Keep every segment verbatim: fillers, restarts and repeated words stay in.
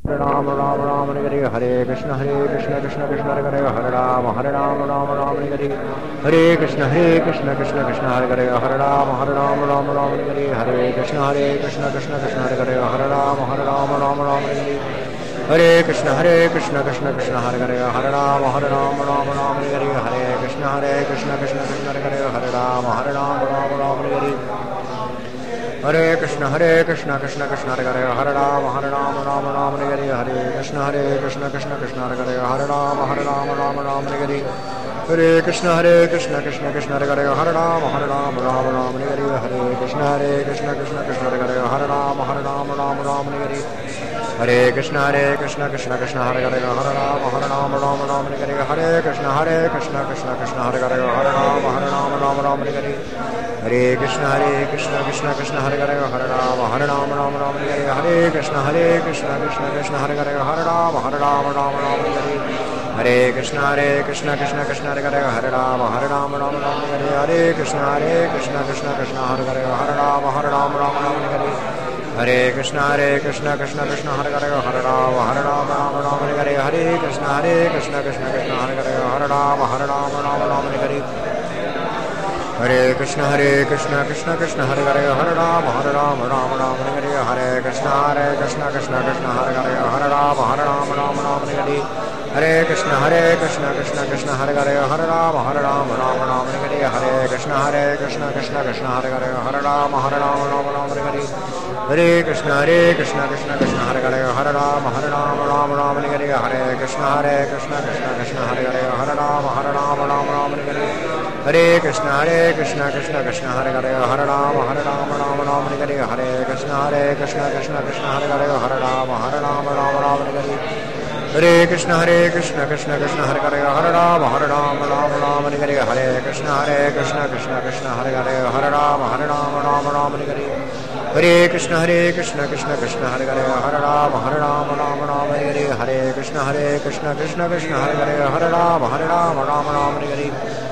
Ram Ram Ram Hare Hare Krishna Hare Krishna Krishna Krishna Hare Hare Hare Ram Hare Ram Ram Ram Hare Hare Krishna Hare Krishna Krishna Krishna Hare Hare Hare Ram Hare Ram Ram Ram Hare Hare Krishna Hare Krishna Krishna Krishna Hare Hare Hare Ram Hare Ram Ram Ram Hare Hare Krishna Hare Krishna Krishna Krishna Hare Hare Hare Ram Hare Ram Ram Ram Hare Hare Krishna Hare Krishna Krishna Krishna Hare Hare Hare Ram Hare Ram Ram Ram Hare Hare Krishna Hare Krishna Krishna Krishna Hare Hare Hare Ram Hare Ram Ram Ram Hare Hare Hare Krishna Hare Krishna Krishna Krishna Hare Hare Hare Ram Hare Ram Ram Ram Hare Hare Hare Krishna Hare Krishna Krishna Krishna Hare Hare Hare Ram Hare Ram Ram Ram Hare Hare Hare Krishna Hare Krishna Krishna Krishna Hare Hare Hare Ram Hare Ram Ram Ram Hare Hare Hare Krishna Hare Krishna Krishna Krishna Hare Hare Hare Ram Hare Ram Ram Ram Hare Hare Hare Krishna Hare Krishna Krishna Krishna Hare Hare Hare Ram Hare Ram Ram Ram Hare Hare Hare Krishna Hare Krishna Krishna Krishna Hare Hare Hare Ram Hare Ram Ram Ram Hare Hare Hare Krishna Hare Krishna Krishna Krishna Hare Hare Hare Ram Hare Ram Ram Ram Hare Hare Hare Krishna Hare Krishna Krishna Krishna Hare Hare Hare Ram Hare Ram Ram Ram Hare Hare Hare Krishna Hare Krishna Krishna Krishna Hare Hare Hare Ram Hare Ram Ram Ram Hare Hare Hare Krishna Hare Krishna Krishna Krishna Hare Hare Hare Ram Hare Ram Ram Ram Hare Hare Hare Krishna Hare Krishna Krishna Krishna Hare Hare Hare Ram Hare Ram Ram Ram Hare Hare Hare Krishna Hare Krishna Krishna Krishna Hare Hare Hare Ram Hare Ram Ram Ram Hare Hare Hare Krishna Hare Krishna Krishna Krishna Hare Hare Hare Ram Hare Ram Ram Ram Hare Hare Hare Krishna Hare Krishna Krishna Krishna Hare Hare Hare Ram Hare Ram Ram Ram Hare Hare Hare Krishna Hare Krishna Krishna Krishna Hare Hare Hare Ram Hare Ram Ram Ram Hare Hare Hare Krishna Hare Krishna Krishna Krishna Hare Hare Hare Ram Hare Ram Ram Ram Hare Hare Hare Krishna Hare Krishna Krishna Krishna Hare Hare Hare Ram Hare Ram Ram Ram Hare Hare Hare Krishna Hare Krishna Krishna Krishna Hare Hare Hare Ram Hare Ram Ram Ram Hare Hare Hare Krishna Hare Krishna Krishna Krishna Hare Hare Hare Ram Hare Ram Ram Ram Hare Hare Hare Krishna Hare Krishna Krishna Krishna Hare Hare Hare Ram Hare Ram Ram Ram Hare Hare Hare Krishna Hare Krishna Krishna Krishna Hare Hare Hare Ram Hare Ram Ram Ram Hare Hare Hare Krishna Hare Krishna Krishna Krishna Hare Hare Hare Ram Hare Ram Ram Ram Hare Hare Hare Krishna Hare Krishna Krishna Krishna Hare Hare Hare Ram Hare Ram Ram Ram Hare Hare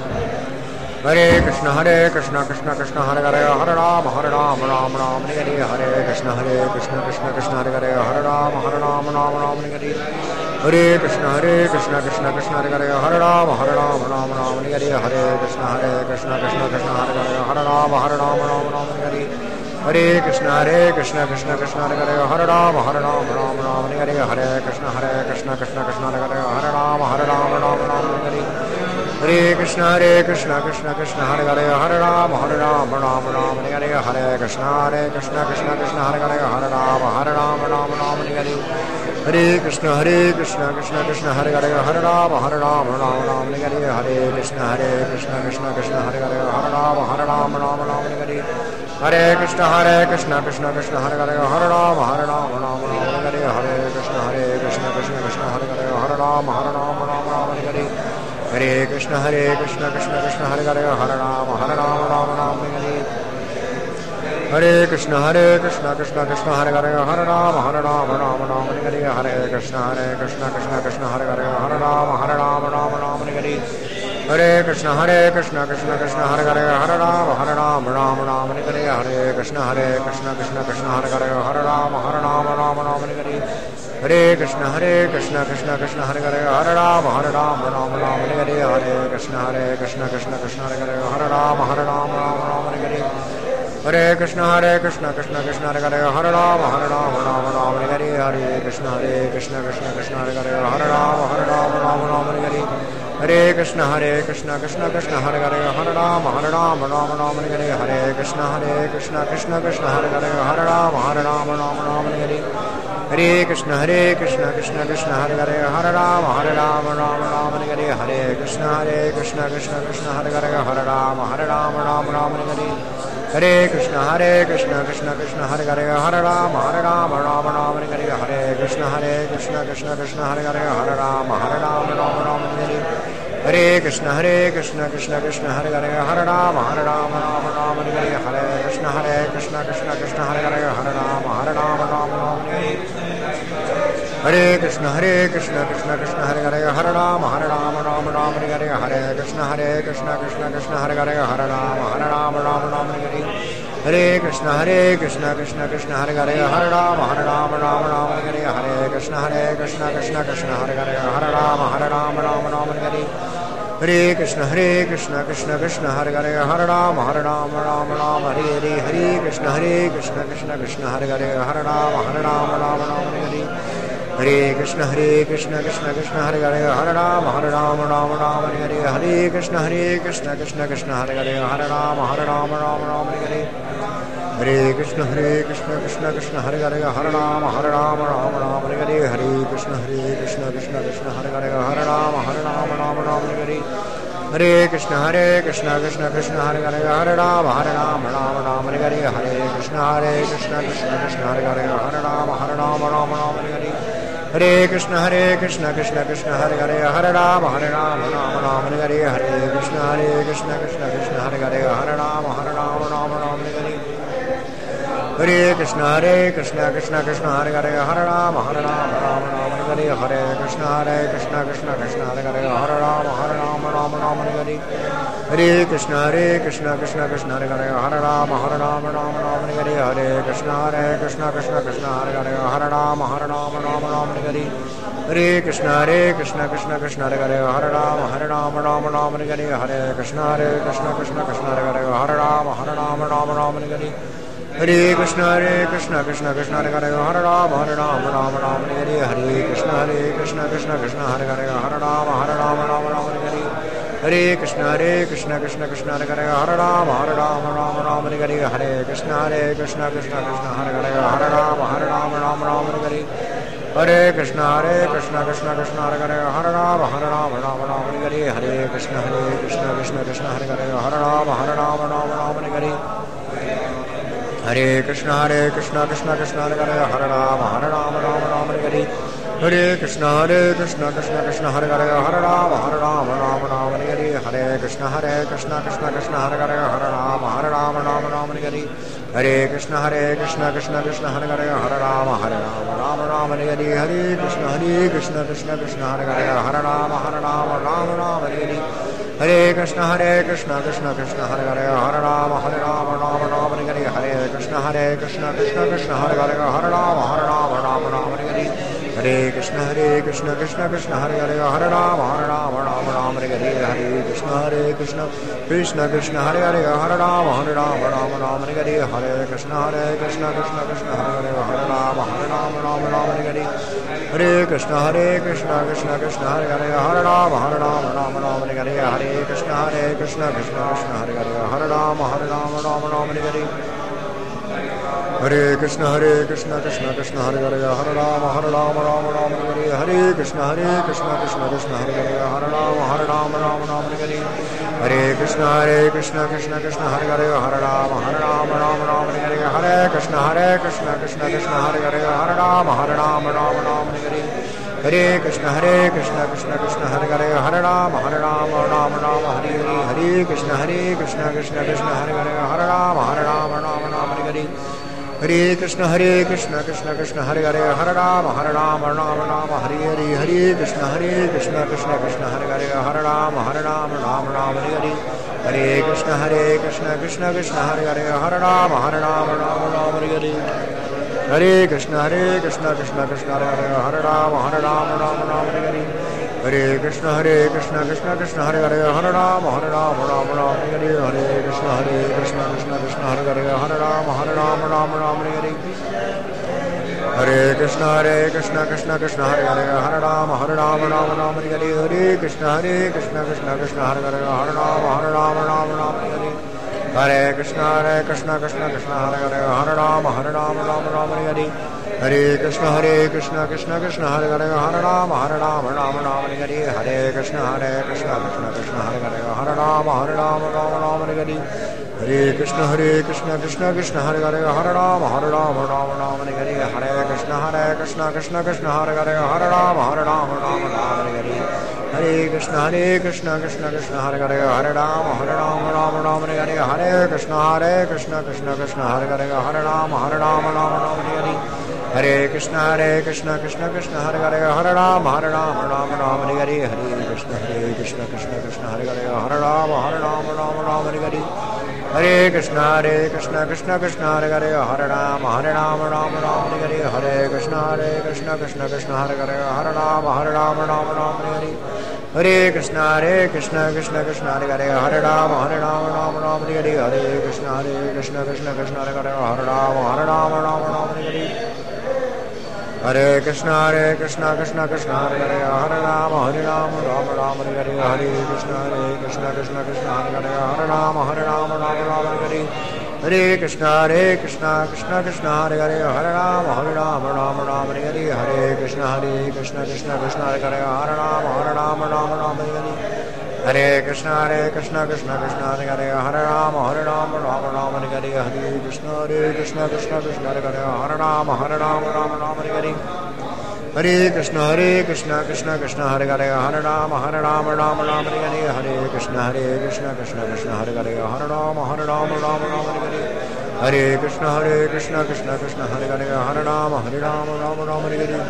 Hare Krishna Hare Krishna Krishna Krishna Hare Hare Hare Ram Hare Ram Ram Ram Hare Hare Hare Krishna Hare Krishna Krishna Krishna Hare Hare Hare Ram Hare Ram Ram Ram Hare Hare Hare Krishna Hare Krishna Krishna Krishna Hare Hare Hare Ram Hare Ram Ram Ram Hare Hare Hare Krishna Hare Krishna Krishna Krishna Hare Hare Hare Ram Hare Ram Ram Ram Hare Hare Hare Krishna Hare Krishna Krishna Krishna Hare Hare Hare Ram Hare Ram Ram Ram Hare Hare Hare Krishna Hare Krishna Krishna Krishna Hare Hare Hare Ram Hare Ram Ram Ram Hare Hare Hare Krishna Hare Krishna Krishna Krishna Hare Hare Hare Ram Hare Ram Ram Ram Hare Hare Hare Krishna Hare Krishna Krishna Krishna Hare Hare Hare Ram Hare Ram Ram Ram Hare Hare Hare Krishna Hare Krishna Krishna Krishna Hare Hare Hare Ram Hare Ram Ram Ram Hare Hare Hare Krishna Hare Krishna Krishna Krishna Hare Hare Hare Ram Hare Ram Ram Ram Hare Hare Hare Krishna Hare Krishna Krishna Krishna Hare Hare Hare Ram Hare Ram Ram Ram Hare Hare Hare Krishna Hare Krishna Krishna Krishna Hare Hare Hare Ram Hare Ram Ram Ram Hare Hare Hare Krishna Hare Krishna Krishna Krishna Hare Hare Hare Ram Hare Ram Ram Ram Hare Hare Hare Krishna Hare Krishna Krishna Krishna Hare Hare Hare Ram Hare Ram Ram Ram Hare Hare Hare Krishna Hare Krishna Krishna Krishna Hare Hare Hare Ram Hare Ram Ram Ram Hare Hare Hare Krishna Hare Krishna Krishna Krishna Hare Hare Hare Ram Hare Ram Ram Ram Hare Hare Hare Krishna Hare Krishna Krishna Krishna Hare Hare Hare Ram Hare Ram Ram Ram Hare Hare Hare Krishna Hare Krishna Krishna Krishna Hare Hare Hare Ram Hare Ram Ram Ram Hare Hare Hare Krishna Hare Krishna Krishna Krishna Hare Hare Hare Ram Hare Ram Ram Ram Hare Hare Hare Krishna Hare Krishna Krishna Krishna Hare Hare Hare Ram Hare Ram Ram Ram Hare Hare Hare Krishna Hare Krishna Krishna Krishna Hare Hare Hare Ram Hare Ram Ram Ram Hare Hare Hare Krishna Hare Krishna Krishna Krishna Hare Hare Hare Ram Hare Ram Ram Ram Hare Hare Hare Krishna Hare Krishna Krishna Krishna Hare Hare Hare Ram Hare Ram Ram Ram Hare Hare Hare Krishna Hare Krishna Krishna Krishna Hare Hare Hare Ram Hare Ram Ram Ram Hare Hare Hare Krishna Hare Krishna Krishna Krishna Hare Hare Hare Ram Hare Ram Ram Ram Hare Hare Hare Krishna Hare Krishna Krishna Krishna Hare Hare Hare Ram Hare Ram Ram Ram Hare Hare Hare Krishna Hare Krishna Krishna Krishna Hare Hare Hare Ram Hare Ram Ram Ram Hare Hare Hare Krishna Hare Krishna Krishna Krishna Hare Hare Hare Ram Hare Ram Ram Ram Hare Hare Hare Krishna Hare Krishna Krishna Krishna Hare Hare Hare Ram Hare Ram Ram Ram Hare Hare Hare Krishna Hare Krishna Krishna Krishna Hare Hare Hare Ram Hare Ram Ram Ram Hare Hare Hare Krishna Hare Krishna Krishna Krishna Hare Hare Hare Ram Hare Ram Ram Ram Hare Hare Hare Krishna Hare Krishna Krishna Krishna Hare Hare Hare Rama Hare Rama Rama Rama Hare Hare Krishna Hare Krishna Krishna Krishna Hare Hare Hare Rama Hare Rama Rama Rama Hare Hare Krishna Hare Krishna Krishna Krishna Hare Hare Hare Rama Hare Rama Rama Rama Hare Hare Hare Krishna Hare Krishna Krishna Krishna Hare Hare Hare Rama Hare Rama Rama Rama Hare Hare Krishna Hare Krishna Krishna Krishna Hare Hare Hare Rama Hare Rama Rama Rama Hare Hare Krishna Hare Krishna Krishna Krishna Hare Hare Hare Rama Hare Rama Rama Rama Hare Hare Krishna Hare Krishna Krishna Krishna Hare Hare Hare Rama Hare Rama Rama Rama Hare Hare Krishna Hare Krishna Krishna Krishna Hare Hare Hare Rama Hare Rama Rama Rama Hare Hare Krishna Hare Krishna Krishna Krishna Hare Hare Hare Rama Hare Rama Rama Rama Hare Hare Krishna Hare Krishna Krishna Krishna Hare Hare Hare Rama Hare Rama Rama Rama Hare Hare Krishna Hare Krishna Krishna Krishna Hare Hare Hare Rama Hare Rama Rama Rama Hare Hare Krishna Hare Krishna Krishna Krishna Hare Hare Hare Rama Hare Rama Rama Rama Hare Hare Krishna Hare Krishna Krishna Krishna Hare Hare Hare Rama Hare Rama Rama Rama Hare Hare Krishna Hare Krishna Krishna Krishna Hare Hare Hare Rama Hare Rama Rama Rama Hare Hare Krishna Hare Krishna Krishna Krishna Hare Hare Hare Rama Hare Rama Rama Rama Hare Hare Krishna Hare Krishna Krishna Krishna Hare Hare Hare Rama Hare Rama Rama Rama Hare Hare Krishna Hare Krishna Krishna Krishna Hare Hare Hare Rama Hare Rama Rama Rama Hare Hare Krishna Hare Krishna Krishna Krishna Hare Hare Hare Rama Hare Rama Rama Rama Hare Hare Krishna Hare Krishna Krishna Krishna Hare Hare Hare Rama Hare Rama Rama Rama Hare Hare Krishna Hare Krishna Krishna Krishna Hare Hare Hare Rama Hare Rama Rama Rama Hare Hare Krishna Hare Krishna Krishna Krishna Hare Hare Hare Rama Hare Rama Rama Rama Hare Hare Krishna Hare Krishna Krishna Krishna Hare Hare Hare Rama Hare Rama Rama Rama Hare Hare Krishna Hare Krishna Krishna Krishna Hare Hare Hare Rama Hare Rama Rama Rama Hare Hare Krishna Hare Krishna Krishna Krishna Hare Hare Hare Rama Hare Rama Rama Rama Hare Hare Krishna Hare Krishna Krishna Krishna Hare Hare Hare Rama Hare Rama Rama Rama Hare Hare Krishna Hare Krishna Krishna Krishna Hare Hare Hare Rama Hare Rama Rama Rama Hare Hare Krishna Hare Krishna Krishna Krishna Hare Hare Hare Rama Hare Rama Rama Rama Hare Hare Krishna Hare Krishna Krishna Krishna Hare Hare Hare Rama Hare Rama Rama Rama Hare Hare Krishna Hare Krishna Krishna Krishna Hare Hare Hare Rama Hare Rama Rama Rama Hare Hare Krishna Hare Krishna Krishna Krishna Hare Hare Hare Rama Hare Rama Rama Rama Hare Hare Krishna Hare Krishna Krishna Krishna Hare Hare Hare Rama Hare Rama Rama Rama Hare Hare Krishna Hare Krishna Krishna Krishna Hare Hare Hare Rama Hare Rama Rama Rama Hare Hare Krishna Hare Krishna Krishna Krishna Hare Hare Hare Rama Hare Rama Rama Rama Hare Hare Krishna Hare Krishna Krishna Krishna Hare Hare Hare Rama Hare Rama Rama Rama Hare Hare Krishna Hare Krishna Krishna Krishna Hare Hare Hare Rama Hare Rama Rama Rama Hare Hare Krishna Hare Krishna Krishna Krishna Hare Hare Hare Rama Hare Rama Rama Rama Hare Hare Krishna Hare Krishna Krishna Krishna Hare Hare Hare Rama Hare Rama Rama Rama Hare Hare Krishna Hare Krishna Krishna Krishna Hare Hare Hare Rama Hare Rama Rama Rama Hare Hare Krishna Hare Krishna Krishna Krishna Hare Hare Hare Rama Hare Rama Rama Rama Hare Hare Krishna Hare Krishna Krishna Krishna Hare Hare Hare Rama Hare Rama Rama Rama Hare Hare Krishna Hare Krishna Krishna Krishna Hare Hare Hare Rama Hare Rama Rama Rama Hare Hare Krishna Hare Krishna Krishna Krishna Hare Hare Hare Rama Hare Rama Rama Rama Hare Hare Krishna Hare Krishna Krishna Krishna Hare Hare Hare Rama Hare Rama Rama Rama Hare Hare Hare Krishna Hare Krishna Krishna Krishna Hare Hare Hare Rama Hare Rama Rama Rama Hare Hare Hare Krishna Hare Krishna Krishna Krishna Hare Hare Hare Rama Hare Rama Rama Rama Hare Hare Hare Krishna Hare Krishna Krishna Krishna Hare Hare Hare Rama Hare Rama Rama Rama Hare Hare Hare Krishna Hare Krishna Krishna Krishna Hare Hare Hare Rama Hare Rama Rama Rama Hare Hare Hare Krishna Hare Krishna Krishna Krishna Hare Hare Hare Rama Hare Rama Rama Rama Hare Hare Hare Krishna Hare Krishna Krishna Krishna Hare Hare Hare Rama Hare Rama Rama Rama Hare Hare Hare Krishna Hare Krishna Krishna Krishna Hare Hare Hare Rama Hare Rama Rama Rama Hare Hare Hare Krishna Hare Krishna Krishna Krishna Hare Hare Hare Rama Hare Rama Rama Rama Hare Hare Hare Krishna Hare Krishna Krishna Krishna Hare Hare Hare Rama Hare Rama Rama Rama Hare Hare Hare Krishna Hare Krishna Krishna Krishna Hare Hare Hare Rama Hare Rama Rama Rama Hare Hare Hare Krishna Hare Krishna Krishna Krishna Hare Hare Hare Rama Hare Rama Rama Rama Hare Hare Hare Krishna Hare Krishna Krishna Krishna Hare Hare Hare Rama Hare Rama Rama Rama Hare Hare Hare Krishna Hare Krishna Krishna Krishna Hare Hare Hare Rama Hare Rama Rama Rama Hare Hare Hare Krishna Hare Krishna Krishna Krishna Hare Hare Hare Rama Hare Rama Rama Rama Hare Hare Hare Krishna Hare Krishna Krishna Krishna Hare Hare Hare Rama Hare Rama Rama Rama Hare Hare Hare Krishna Hare Krishna Krishna Krishna Hare Hare Hare Rama Hare Rama Rama Rama Hare Hare Hare Krishna Hare Krishna Krishna Krishna Hare Hare Hare Rama Hare Rama Rama Rama Hare Hare Hare Krishna Hare Krishna Krishna Krishna Hare Hare Hare Rama Hare Rama Rama Rama Hare Hare Hare Krishna Hare Krishna Krishna Krishna Hare Hare Hare Rama Hare Rama Rama Rama Hare Hare Hare Krishna Hare Krishna Krishna Krishna Hare Hare Hare Rama Hare Rama Rama Rama Hare Hare Hare Krishna Hare Krishna Krishna Krishna Hare Hare Hare Rama Hare Rama Rama Rama Hare Hare Hare Krishna Hare Krishna Krishna Krishna Hare Hare Hare Rama Hare Rama Rama Rama Hare Hare Hare Krishna Hare Krishna Krishna Krishna Hare Hare Hare Rama Hare Rama Rama Rama Hare Hare Hare Krishna Hare Krishna Krishna Krishna Hare Hare Hare Rama Hare Rama Rama Rama Hare Hare Hare Krishna Hare Krishna Krishna Krishna Hare Hare Hare Rama Hare Rama Rama Rama Hare Hare Hare Krishna Hare Krishna Krishna Krishna Hare Hare Hare Rama Hare Rama Rama Rama Hare Hare Hare Krishna Hare Krishna Krishna Krishna Hare Hare Hare Rama Hare Rama Rama Rama Hare Hare Hare Krishna Hare Krishna Krishna Krishna Hare Hare Hare Rama Hare Rama Rama Rama Hare Hare Hare Krishna Hare Krishna Krishna Krishna Hare Hare Hare Rama Hare Rama Rama Rama Hare Hare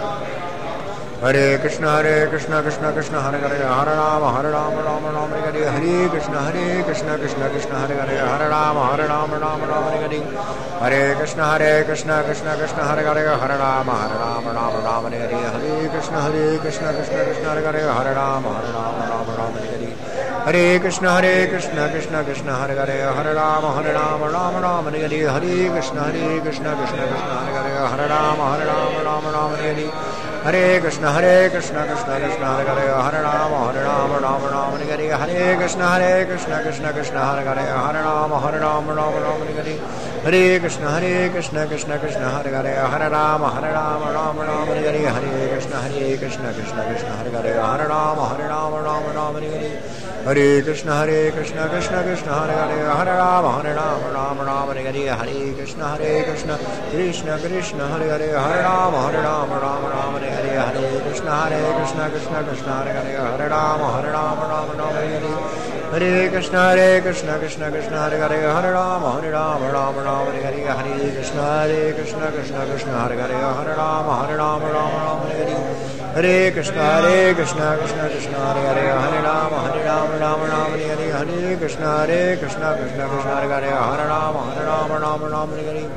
Hare Krishna Hare Krishna Krishna Krishna Hare Hare Hare Rama Hare Rama Rama Rama Hare Hare Hare Krishna Hare Krishna Krishna Krishna Hare Hare Hare Rama Hare Rama Rama Rama Hare Hare Hare Krishna Hare Krishna Krishna Krishna Hare Hare Hare Rama Hare Rama Rama Rama Hare Hare Hare Krishna Hare Krishna Krishna Krishna Hare Hare Hare Rama Hare Rama Rama Rama Hare Hare Hare Krishna Hare Krishna Krishna Krishna Hare Hare Hare Rama Hare Rama Rama Rama Hare Hare Hare Krishna Hare Krishna Krishna Krishna Hare Hare Hare Rama Hare Rama Rama Rama Hare Hare Hare Krishna Hare Krishna Krishna Krishna Hare Hare Hare Rama Hare Rama Rama Rama Hare Hare Hare Krishna Hare Krishna Krishna Krishna Hare Hare Hare Rama Hare Rama Rama Rama Hare Hare Hare Krishna Hare Krishna Krishna Krishna Hare Hare Hare Rama Hare Rama Rama Rama Hare Hare Hare Krishna Hare Krishna Krishna Krishna Hare Hare Hare Rama Hare Rama Rama Rama Hare Hare Hare Krishna Hare Krishna Krishna Krishna Hare Hare Hare Rama Hare Rama Rama Rama Hare Hare Hare Krishna Hare Krishna Krishna Krishna Hare Hare Hare Rama Hare Rama Rama Rama Hare Hare Hare Krishna Hare Krishna Krishna Krishna Hare Hare Hare Rama Hare Rama Rama Rama Hare Hare Hare Krishna Hare Krishna Krishna Krishna Hare Hare Hare Rama Hare Rama Rama Rama Hare Hare Hare Krishna Hare Krishna Krishna Krishna Hare Hare Hare Rama Hare Rama Rama Rama Hare Hare Hare Krishna Hare Krishna Krishna Krishna Hare Hare Hare Rama Hare Rama Rama Rama Hare Hare Hare Krishna Hare Krishna Krishna Krishna Hare Hare Hare Rama Hare Rama Rama Rama Hare Hare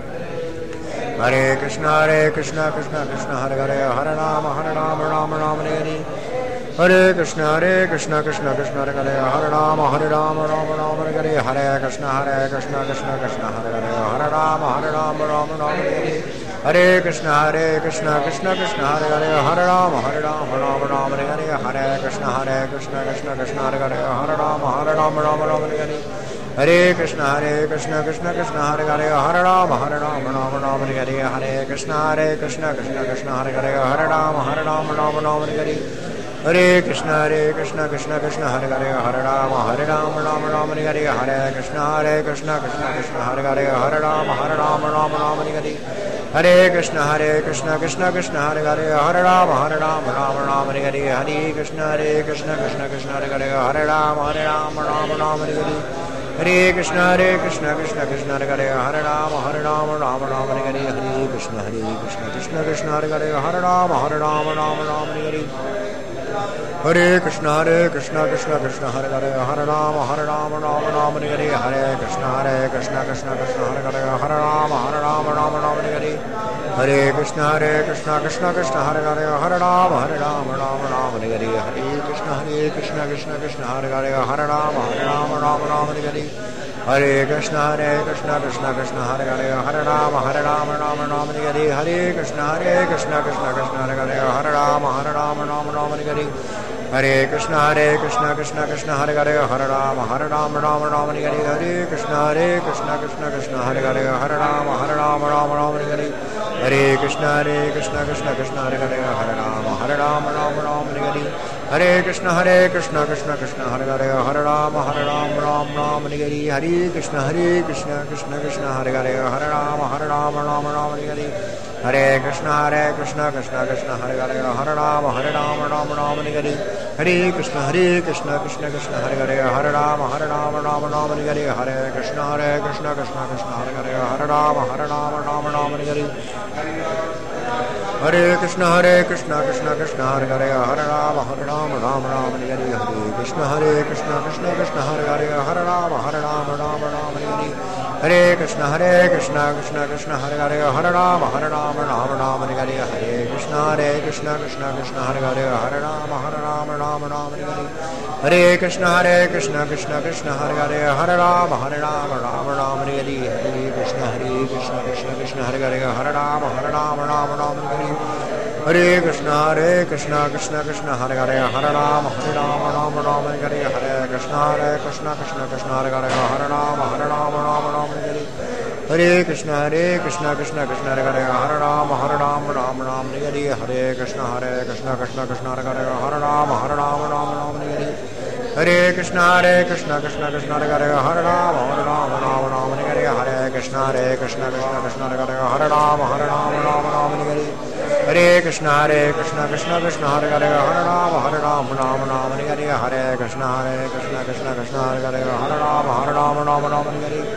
Hare Krishna Hare Krishna Krishna Krishna Hare Hare Hare Rama Hare Rama Rama Rama Hare Hare Hare Krishna Hare Krishna Krishna Krishna Hare Hare Hare Rama Hare Rama Rama Rama Hare Hare Hare Krishna Hare Krishna Krishna Krishna Hare Hare Hare Rama Hare Rama Rama Rama Hare Hare Hare Krishna Hare Krishna Krishna Krishna Hare Hare Hare Rama Hare Rama Rama Rama Hare Hare Hare Krishna Hare Krishna Krishna Krishna Hare Hare Hare Rama Hare Rama Rama Rama Hare Hare Hare Krishna Hare Krishna Krishna Krishna Hare Hare Hare Rama Hare Rama Rama Rama Hare Hare Hare Krishna Hare Krishna Krishna Krishna Hare Hare Hare Rama Hare Rama Rama Rama Hare Hare Hare Krishna Hare Krishna Krishna Krishna Hare Hare Hare Rama Hare Rama Rama Rama Hare Hare Hare Krishna Hare Krishna Krishna Krishna Hare Hare Hare Rama Hare Rama Rama Rama Hare Hare Hare Krishna Hare Krishna Krishna Krishna Hare Hare Hare Rama Hare Rama Rama Rama Hare Hare Hare Krishna Hare Krishna Krishna Krishna Hare Hare Hare Rama Hare Rama Rama Rama Hare Hare Hare Krishna Hare Krishna Krishna Krishna Hare Hare Hare Rama Hare Rama Rama Rama Hare Hare Hare Krishna Hare Krishna Krishna Krishna Hare Hare Hare Rama Hare Rama Rama Rama Hare Hare Hare Krishna Hare Krishna Krishna Krishna Hare Hare Hare Rama Hare Rama Rama Rama Hare Hare Hare Krishna Hare Krishna Krishna Krishna Hare Hare Hare Rama Hare Rama Rama Rama Hare Hare Hare Krishna Hare Krishna Krishna Krishna Hare Hare Hare Rama Hare Rama Rama Rama Hare Hare Hare Krishna Hare Krishna Krishna Krishna Hare Hare Hare Rama Hare Rama Rama Rama Hare Hare Hare Krishna Hare Krishna Krishna Krishna Hare Hare Hare Rama Hare Rama Rama Rama Hare Hare Hare Krishna Hare Krishna Krishna Krishna Hare Hare Hare Rama Hare Rama Rama Rama Hare Hare Hare Krishna Hare Krishna Krishna Krishna Hare Hare Hare Rama Hare Rama Rama Rama Hare Hare Hare Krishna Hare Krishna Krishna Krishna Hare Hare Hare Rama Hare Rama Rama Rama Hare Hare Hare Krishna Hare Krishna Krishna Krishna Hare Hare Hare Rama Hare Rama Rama Rama Hare Hare Hare Krishna Hare Krishna Krishna Krishna Hare Hare Hare Rama Hare Rama Rama Rama Hare Hare Hare Krishna Hare Krishna Krishna Krishna Hare Hare Hare Rama Hare Rama Rama Rama Hare Hare Hare Krishna Hare Krishna Krishna Krishna Hare Hare Hare Rama Hare Rama Rama Rama Hare Hare Hare Krishna Hare Krishna Krishna Krishna Hare Hare Hare Rama Hare Rama Rama Rama Hare Hare Hare Krishna Hare Krishna Krishna Krishna Hare Hare Hare Rama Hare Rama Rama Rama Hare Hare Hare Krishna Hare Krishna Krishna Krishna Hare Hare Hare Rama Hare Rama Rama Rama Hare Hare Hare Krishna Hare Krishna Krishna Krishna Hare Hare Hare Rama Hare Rama Rama Rama Hare Hare Hare Hare Krishna Hare Krishna Krishna Krishna Hare Hare Hare Rama Hare Rama Rama Rama Hare Hare Hare Krishna Hare Krishna Krishna Krishna Hare Hare Hare Rama Hare Rama Rama Rama Hare Hare Hare Krishna Hare Krishna Krishna Krishna Hare Hare Hare Rama Hare Rama Rama Rama Hare Hare Hare Krishna Hare Krishna Krishna Krishna Hare Hare Hare Rama Hare Rama Rama Rama Hare Hare Hare Krishna Hare Krishna Krishna Krishna Hare Hare Hare Rama Hare Rama Rama Rama Hare Hare Hare Krishna Hare Krishna Krishna Krishna Hare Hare Hare Rama Hare Rama Rama Rama Hare Hare Hare Krishna Hare Krishna Krishna Krishna Hare Hare Hare Rama Hare Rama Rama Rama Hare Hare Hare Krishna Hare Krishna Krishna Krishna Hare Hare Hare Rama Hare Rama Rama Rama Hare Hare Hare Krishna Hare Krishna Krishna Krishna Hare Hare Hare Rama Hare Rama Rama Rama Hare Hare Hare Krishna Hare Krishna Krishna Krishna Hare Hare Hare Rama Hare Rama Rama Rama Hare Hare Hare Krishna Hare Krishna Krishna Krishna Hare Hare Hare Rama Hare Rama Rama Rama Hare Hare Hare Krishna Hare Krishna Krishna Krishna Hare Hare Hare Rama Hare Rama Rama Rama Hare Hare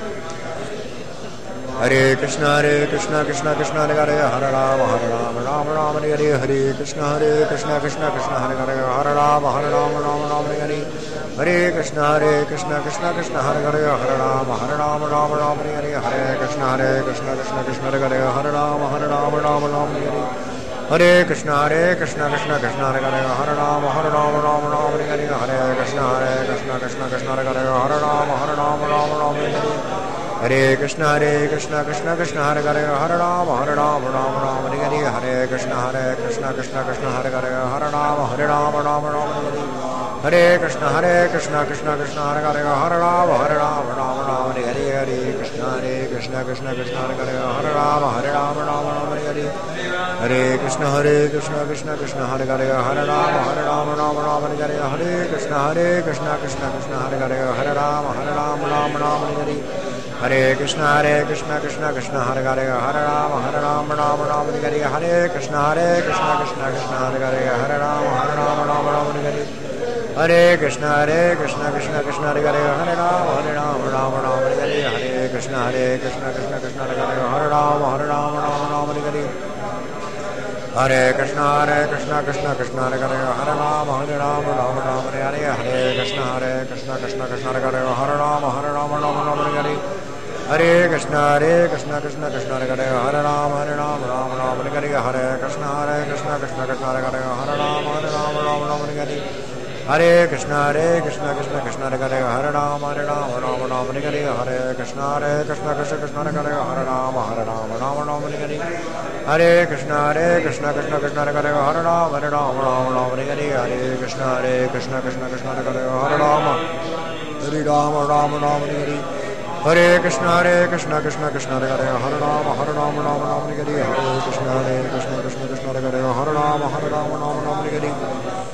Hare Krishna Hare Krishna Krishna Krishna Hare Hare Hare Rama Hare Rama Rama Rama Hare Hare Hare Krishna Hare Krishna Krishna Krishna Hare Hare Hare Rama Hare Rama Rama Rama Hare Hare Hare Krishna Hare Krishna Krishna Krishna Hare Hare Hare Rama Hare Rama Rama Rama Hare Hare Hare Krishna Hare Krishna Krishna Krishna Hare Hare Hare Rama Hare Rama Rama Rama Hare Hare Hare Krishna Hare Krishna Krishna Krishna Hare Hare Hare Rama Hare Rama Rama Rama Hare Hare Hare Krishna Hare Krishna Krishna Krishna Hare Hare Hare Rama Hare Rama Rama Rama Hare Hare Hare Krishna Hare Krishna Krishna Krishna Hare Hare Hare Rama Hare Rama Rama Rama Hare Hare Hare Krishna Hare Krishna Krishna Krishna Hare Hare Hare Rama Hare Rama Rama Rama Hare Hare Hare Krishna Hare Krishna Krishna Krishna Hare Hare Hare Rama Hare Rama Rama Rama Hare Hare Hare Krishna Hare Krishna Krishna Krishna Hare Hare Hare Rama Hare Rama Rama Rama Hare Hare Hare Krishna Hare Krishna Krishna Krishna Hare Hare Hare Rama Hare Rama Rama Rama Hare Hare Hare Krishna Hare Krishna Krishna Krishna Hare Hare Hare Rama Hare Rama Rama Rama Hare Hare Hare Krishna Hare Krishna Krishna Krishna Hare Hare Hare Rama Hare Rama Rama Rama Hare Hare Hare Krishna Hare Krishna Krishna Krishna Hare Hare Hare Rama Hare Rama Rama Rama Hare Hare Hare Krishna Hare Krishna Krishna Krishna Hare Hare Hare Rama Hare Rama Rama Rama Hare Hare Hare Krishna Hare Krishna Krishna Krishna Hare Hare Hare Rama Hare Rama Rama Rama Hare Hare Hare Krishna Hare Krishna Krishna Krishna Hare Hare Hare Rama Hare Rama Rama Rama Hare Hare Hare Krishna Hare Krishna Krishna Krishna Hare Hare Hare Rama Hare Rama Rama Rama Hare Hare Hare Krishna Hare Krishna Krishna Krishna Hare Hare Hare Rama Hare Rama Rama Rama Hare Hare Hare Krishna Hare Krishna Krishna Krishna Hare Hare Hare Rama Hare Rama Rama Rama Hare Hare Hare Krishna Hare Krishna Krishna Krishna Hare Hare Hare Rama Hare Rama Rama Rama Hare Hare Hare Krishna Hare Krishna Krishna Krishna Hare Hare Hare Rama Hare Rama Rama Rama Hare Hare Hare Krishna Hare Krishna Krishna Krishna Hare Hare Hare Rama Hare Rama Rama Rama Hare Hare Hare Krishna Hare Krishna Krishna Krishna Hare Hare Hare Rama Hare Rama Rama Rama Hare Hare Hare Krishna Hare Krishna Krishna Krishna Hare Hare Hare Rama Hare Rama Rama Rama Hare Hare Hare Krishna Hare Krishna Krishna Krishna Hare Hare Hare Rama Hare Rama Rama Rama Hare Hare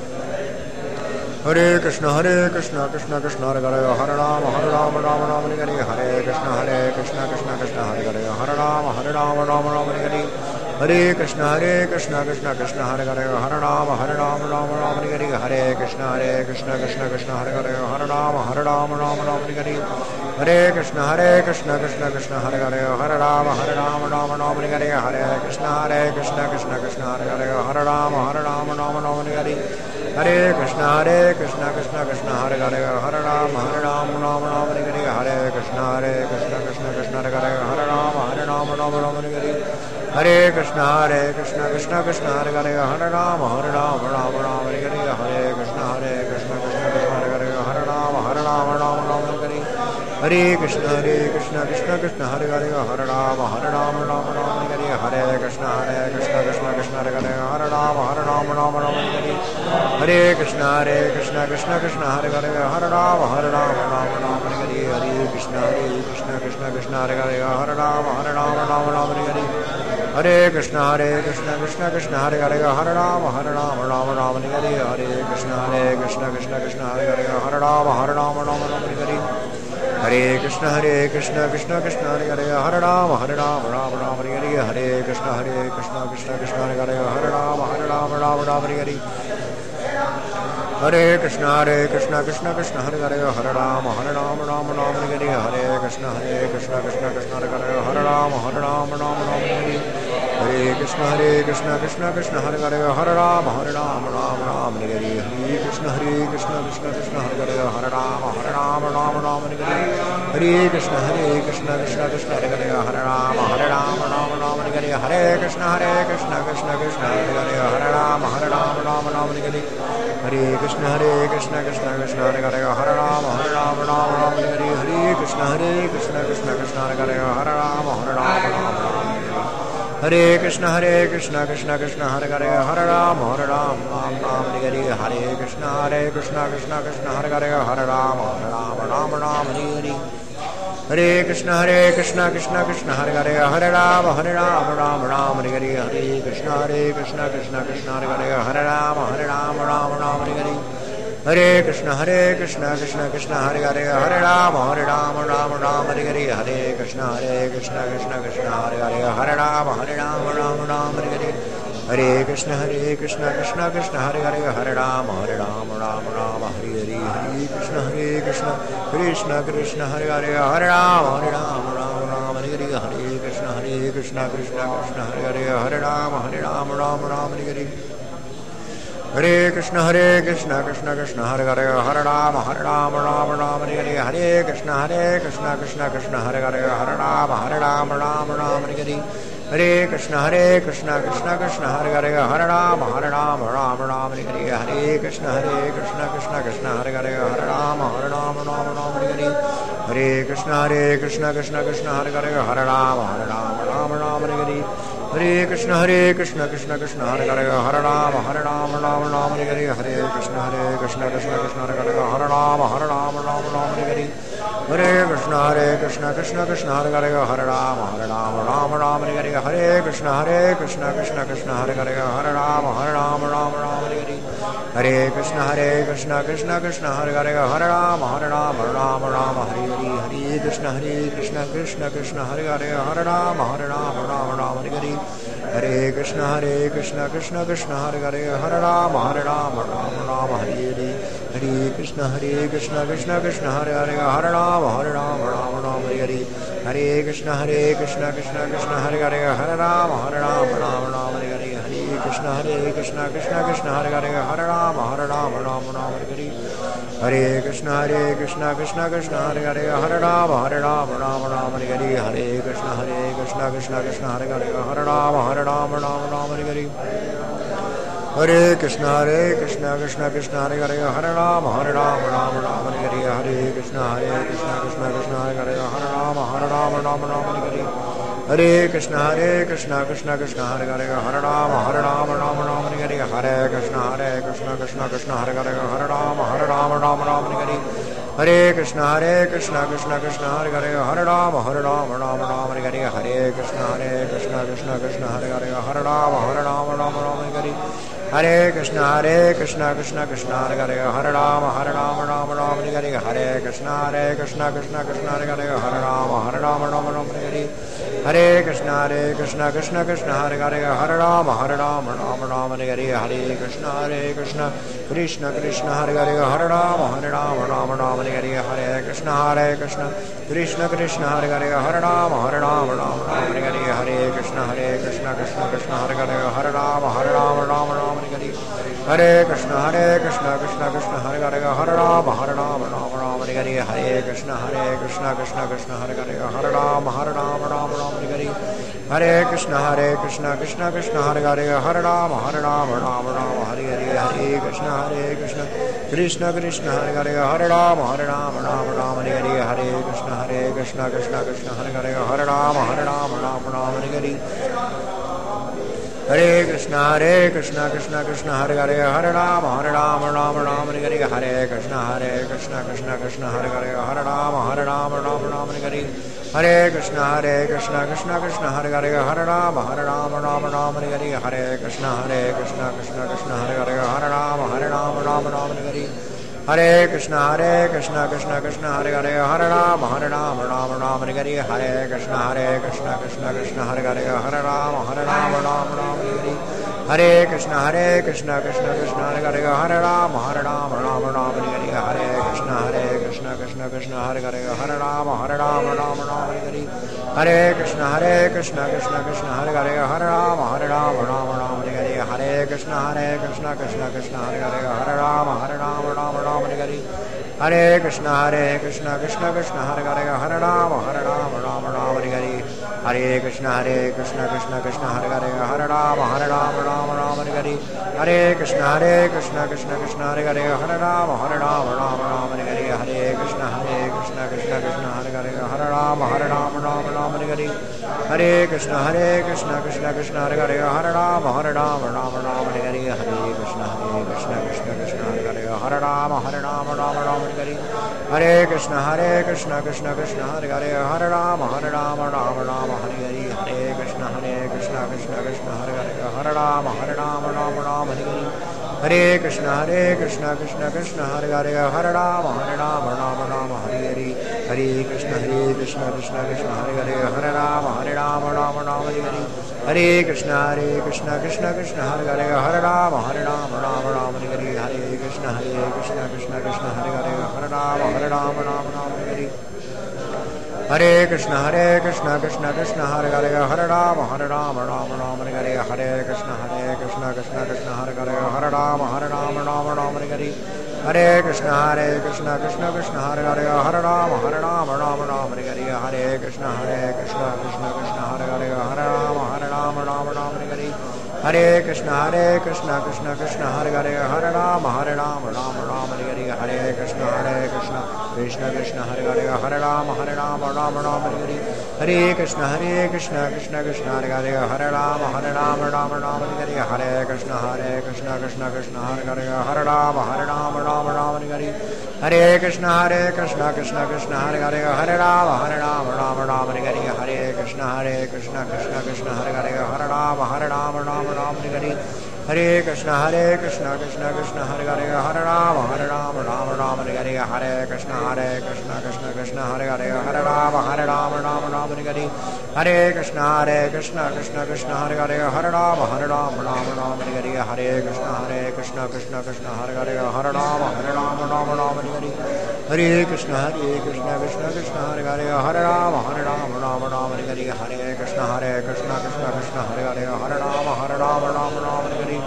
Hare Krishna Hare Krishna Krishna Krishna Hare Hare Hare Rama Hare Rama Rama Rama Hare Hare Hare Krishna Hare Krishna Krishna Krishna Hare Hare Hare Rama Hare Rama Rama Rama Hare Hare Hare Krishna Hare Krishna Krishna Krishna Hare Hare Hare Rama Hare Rama Rama Rama Hare Hare Hare Krishna Hare Krishna Krishna Krishna Hare Hare Hare Rama Hare Rama Rama Rama Hare Hare Hare Krishna Hare Krishna Krishna Krishna Hare Hare Hare Rama Hare Rama Rama Rama Hare Hare Hare Krishna Hare Krishna Krishna Krishna Hare Hare Hare Rama Hare Rama Rama Rama Hare Hare Hare Krishna Hare Krishna Krishna Krishna Hare Hare Hare Rama Hare Rama Rama Rama Hare Hare Hare Krishna Hare Krishna Krishna Krishna Hare Hare Hare Rama Hare Rama Rama Rama Hare Hare Hare Krishna Hare Krishna Krishna Krishna Hare Hare Hare Rama Hare Rama Rama Rama Hare Hare Hare Krishna Hare Krishna Krishna Krishna Hare Hare Hare Rama Hare Rama Rama Rama Hare Hare Hare Krishna Hare Krishna Krishna Krishna Hare Hare Hare Rama Hare Rama Rama Rama Hare Hare Hare Krishna Hare Krishna Krishna Krishna Hare Hare Hare Rama Hare Rama Rama Rama Hare Hare Hare Krishna Hare Krishna Krishna Krishna Hare Hare Hare Rama Hare Rama Rama Rama Hare Hare Hare Krishna Hare Krishna Krishna Krishna Hare Hare Hare Rama Hare Rama Rama Rama Hare Hare Hare Krishna Hare Krishna Krishna Krishna Hare Hare Hare Rama Hare Rama Rama Rama Hare Hare Hare Krishna Hare Krishna Krishna Krishna Hare Hare Hare Rama Hare Rama Rama Rama Hare Hare Hare Krishna Hare Krishna Krishna Krishna Hare Hare Hare Rama Hare Rama Rama Rama Hare Hare Hare Krishna Hare Krishna Krishna Krishna Hare Hare Hare Rama Hare Rama Rama Rama Hare Hare Hare Krishna Hare Krishna Krishna Krishna Hare Hare Hare Rama Hare Rama Rama Rama Hare Hare Hare Krishna Hare Krishna Krishna Krishna Hare Hare Hare Rama Hare Rama Rama Rama Hare Hare Hare Krishna Krishna Hare Krishna Krishna Krishna Hare Hare Hare Ram Hare Ram Ram Ram Hare Hare Hare Krishna Hare Krishna Krishna Krishna Hare Hare Hare Ram Hare Ram Ram Ram Hare Hare Hare Krishna Hare Krishna Krishna Krishna Hare Hare Hare Ram Hare Ram Ram Ram Hare Hare Hare Krishna Hare Krishna Krishna Krishna Hare Hare Hare Ram Hare Ram Ram Ram Hare Hare Hare Krishna Hare Krishna Krishna Krishna Hare Hare Hare Ram Hare Ram Ram Ram Hare Hare Hare Krishna Hare Krishna Krishna Krishna Hare Hare Hare Ram Hare Ram Ram Ram Hare Krishna Hare Krishna Krishna Krishna Hare Hare Hare Ram Hare Ram Ram Ram Hare Hare Hare Krishna Hare Krishna Krishna Krishna Hare Hare Hare Ram Hare Ram Ram Ram Hare Hare Hare Krishna Hare Krishna Krishna Krishna Hare Hare Hare Ram Hare Ram Ram Ram Hare Hare Hare Krishna Hare Krishna Krishna Krishna Hare Hare Hare Ram Hare Ram Ram Ram Hare Hare Hare Krishna Hare Krishna Krishna Krishna Hare Hare Hare Ram Hare Ram Ram Ram Hare Hare Hare Krishna Hare Krishna Krishna Krishna Hare Hare Hare Ram Hare Ram Ram Ram Hare Hare Hare Krishna Hare Krishna Krishna Krishna Hare Hare Hare Ram Hare Ram Ram Ram Hare Hare Hare Krishna Hare Krishna Krishna Krishna Hare Hare Hare Ram Hare Ram Ram Ram Hare Hare Hare Krishna Hare Krishna Krishna Krishna Hare Hare Hare Ram Hare Ram Ram Ram Hare Hare Hare Krishna Hare Krishna Krishna Krishna Hare Hare Hare Ram Hare Ram Ram Ram Hare Hare Hare Krishna Hare Krishna Krishna Krishna Hare Hare Hare Ram Hare Ram Ram Ram Hare Hare Hare Krishna Hare Krishna Krishna Krishna Hare Hare Hare Ram Hare Ram Ram Ram Hare Hare Hare Krishna Hare Krishna Krishna Krishna Hare Hare Hare Ram Hare Ram Ram Ram Hare Hare Hare Krishna Hare Krishna Krishna Krishna Hare Hare Hare Ram Hare Ram Ram Ram Hare Hare Hare Krishna Hare Krishna Krishna Krishna Hare Hare Hare Ram Hare Ram Ram Ram Hare Hare Hare Krishna Hare Krishna Krishna Krishna Hare Hare Hare Ram Hare Ram Ram Ram Hare Hare Hare Krishna Hare Krishna Krishna Krishna Hare Hare Hare Ram Hare Ram Ram Ram Hare Hare Hare Krishna Hare Krishna Krishna Krishna Hare Hare Hare Ram Hare Ram Ram Ram Hare Hare Hare Krishna Hare Krishna Krishna Krishna Hare Hare Hare Ram Hare Ram Ram Ram Hare Hare Hare Krishna Hare Krishna Krishna Krishna Hare Hare Hare Ram Hare Ram Ram Ram Hare Hare Hare Krishna Hare Krishna Krishna Krishna Hare Hare Hare Ram Hare Ram Ram Ram Hare Hare Hare Krishna Hare Krishna Krishna Krishna Hare Hare Hare Ram Hare Ram Ram Ram Hare Hare Hare Krishna Hare Krishna Krishna Krishna Hare Hare Hare Ram Hare Ram Ram Ram Hare Hare Hare Krishna Hare Krishna Krishna Krishna Hare Hare Hare Ram Hare Ram Ram Ram Hare Hare Hare Krishna Hare Krishna Krishna Krishna Hare Hare Hare Ram Hare Ram Ram Ram Hare Hare Hare Krishna Hare Krishna Krishna Krishna Hare Hare Hare Ram Hare Ram Ram Ram Hare Hare Hare Krishna Hare Krishna Krishna Krishna Hare Hare Hare Ram Hare Ram Ram Ram Hare Hare Hare Krishna Hare Krishna Krishna Krishna Hare Hare Hare Ram Hare Ram Ram Ram Hare Hare Hare Krishna Hare Krishna Krishna Krishna Hare Hare Hare Ram Hare Ram Ram Ram Hare Hare Hare Krishna Hare Krishna Krishna Krishna Hare Hare Hare Ram Hare Ram Ram Ram Hare Hare Hare Krishna Hare Krishna Krishna Krishna Hare Hare Hare Ram Hare Ram Ram Ram Hare Hare Hare Krishna Hare Krishna Krishna Krishna Hare Hare Hare Ram Hare Ram Ram Ram Hare Hare Hare Krishna Hare Krishna Krishna Krishna Hare Hare Hare Ram Hare Ram Ram Ram Hare Hare Hare Krishna Hare Krishna Krishna Krishna Hare Hare Hare Ram Hare Ram Ram Ram Hare Hare Hare Krishna Hare Krishna Krishna Krishna Hare Hare Hare Ram Hare Ram Ram Ram Hare Hare Hare Krishna Hare Krishna Krishna Krishna Hare Hare Hare Ram Hare Ram Ram Ram Hare Hare Hare Krishna Hare Krishna Krishna Krishna Hare Hare Hare Ram Hare Ram Ram Ram Hare Hare Hare Krishna Hare Krishna Krishna Krishna Hare Hare Hare Ram Hare Ram Ram Ram Hare Hare Hare Krishna Hare Krishna Krishna Krishna Hare Hare Hare Ram Hare Ram Ram Ram Hare Hare Hare Krishna Hare Krishna Krishna Krishna Hare Hare Hare Ram Hare Ram Ram Ram Hare Hare Hare Krishna Hare Krishna Krishna Krishna Hare Hare Hare Ram Hare Ram Ram Ram Hare Hare Hare Krishna Hare Krishna Krishna Krishna Hare Hare Hare Ram Hare Ram Ram Ram Hare Hare Hare Krishna Hare Krishna Krishna Krishna Hare Hare Hare Ram Hare Ram Ram Ram Hare Hare Hare Krishna Hare Krishna Krishna Krishna Hare Hare Hare Ram Hare Ram Ram Ram Hare Hare Hare Krishna Hare Krishna Krishna Krishna Hare Hare Hare Ram Hare Ram Ram Ram Hare Hare Hare Krishna Hare Krishna Krishna Krishna Hare Hare Hare Ram Hare Ram Ram Ram Hare Hare Hare Krishna Hare Krishna Krishna Krishna Hare Hare Hare Ram Hare Ram Ram Ram Hare Hare Hare Krishna Hare Krishna Krishna Krishna Hare Hare Hare Ram Hare Ram Ram Ram Hare Hare Hare Krishna Hare Krishna Krishna Krishna Hare Hare Hare Ram Hare Ram Ram Ram Hare Hare Hare Krishna Hare Krishna Krishna Krishna Hare Hare Hare Ram Hare Ram Ram Ram Hare Hare Hare Krishna Hare Krishna Krishna Krishna Hare Hare Hare Ram Hare Ram Ram Ram Hare Hare Hare Krishna Hare Krishna Krishna Krishna Hare Hare Hare Ram Hare Ram Krishna Hare Krishna Krishna Krishna Hare Hare Hare Ram Hare Ram Ram Ram Hare Hare Hare Krishna Hare Krishna Krishna Krishna Hare Hare Hare Ram Hare Ram Ram Ram Hare Hare Hare Krishna Hare Krishna Krishna Krishna Hare Hare Hare Ram Hare Ram Ram Ram Hare Hare Hare Krishna Hare Krishna Krishna Krishna Hare Hare Hare Ram Hare Ram Ram Ram Hare Hare Hare Krishna Hare Krishna Krishna Krishna Hare Hare Hare Ram Hare Ram Ram Ram Hare Hare Hare Krishna Hare Krishna Krishna Krishna Hare Hare Hare Ram Hare Ram Ram Ram Hare Hare Hare Krishna Hare Krishna Krishna Krishna Hare Hare Hare Ram Hare Ram Ram Ram Hare Hare Hare Krishna Hare Krishna Krishna Krishna Hare Hare Hare Ram Hare Ram Ram Ram Hare Hare Hare Krishna Hare Krishna Krishna Krishna Hare Hare Hare Ram Hare Ram Ram Ram Hare Hare Hare Krishna Hare Krishna Krishna Krishna Hare Hare Hare Ram Hare Ram Ram Ram Hare Hare Hare Krishna Hare Krishna Krishna Krishna Hare Hare Hare Ram Hare Ram Ram Ram Hare Hare Hare Krishna Hare Krishna Krishna Krishna Hare Hare Hare Ram Hare Ram Ram Ram Hare Hare Hare Krishna Hare Krishna Krishna Krishna Hare Hare Hare Ram Hare Ram Ram Ram Hare Hare Hare Krishna Hare Krishna Krishna Krishna Hare Hare Hare Ram Hare Ram Ram Ram Hare Hare Hare Krishna Hare Krishna Krishna Krishna Hare Hare Hare Ram Hare Ram Ram Ram Hare Hare Hare Krishna Hare Krishna Krishna Krishna Hare Hare Hare Ram Hare Ram Ram Ram Hare Hare Hare Krishna Hare Krishna Krishna Krishna Hare Hare Hare Ram Hare Ram Ram Ram Hare Hare Hare Krishna Hare Krishna Krishna Krishna Hare Hare Hare Ram Hare Ram Ram Ram Hare Hare Hare Krishna Hare Krishna Krishna Krishna Hare Hare Hare Ram Hare Ram Ram Ram Hare Hare Hare Krishna Hare Krishna Krishna Krishna Hare Hare Hare Ram Hare Ram Ram Ram Hare Hare Hare Krishna Hare Krishna Krishna Krishna Hare Hare Hare Ram Hare Ram Ram Ram Hare Hare Hare Krishna Hare Krishna Krishna Krishna Hare Hare Hare Ram Hare Ram Ram Ram Hare Hare Hare Krishna Hare Krishna Krishna Krishna Hare Hare Hare Ram Hare Ram Ram Ram Hare Hare Hare Krishna Hare Krishna Krishna Krishna Hare Hare Hare Ram Hare Ram Ram Ram Hare Hare Hare Krishna Hare Krishna Krishna Krishna Hare Hare Hare Ram Hare Ram Ram Ram Hare Hare Hare Krishna Hare Krishna Krishna Krishna Hare Hare Hare Ram Hare Ram Ram Ram Hare Hare Hare Krishna Hare Krishna Krishna Krishna Hare Hare Hare Ram Hare Ram Ram Ram Hare Hare Hare Krishna Hare Krishna Krishna Krishna Hare Hare Hare Ram Hare Ram Ram Ram Hare Hare Hare Krishna Hare Krishna Krishna Krishna Hare Hare Hare Ram Hare Ram Ram Ram Hare Hare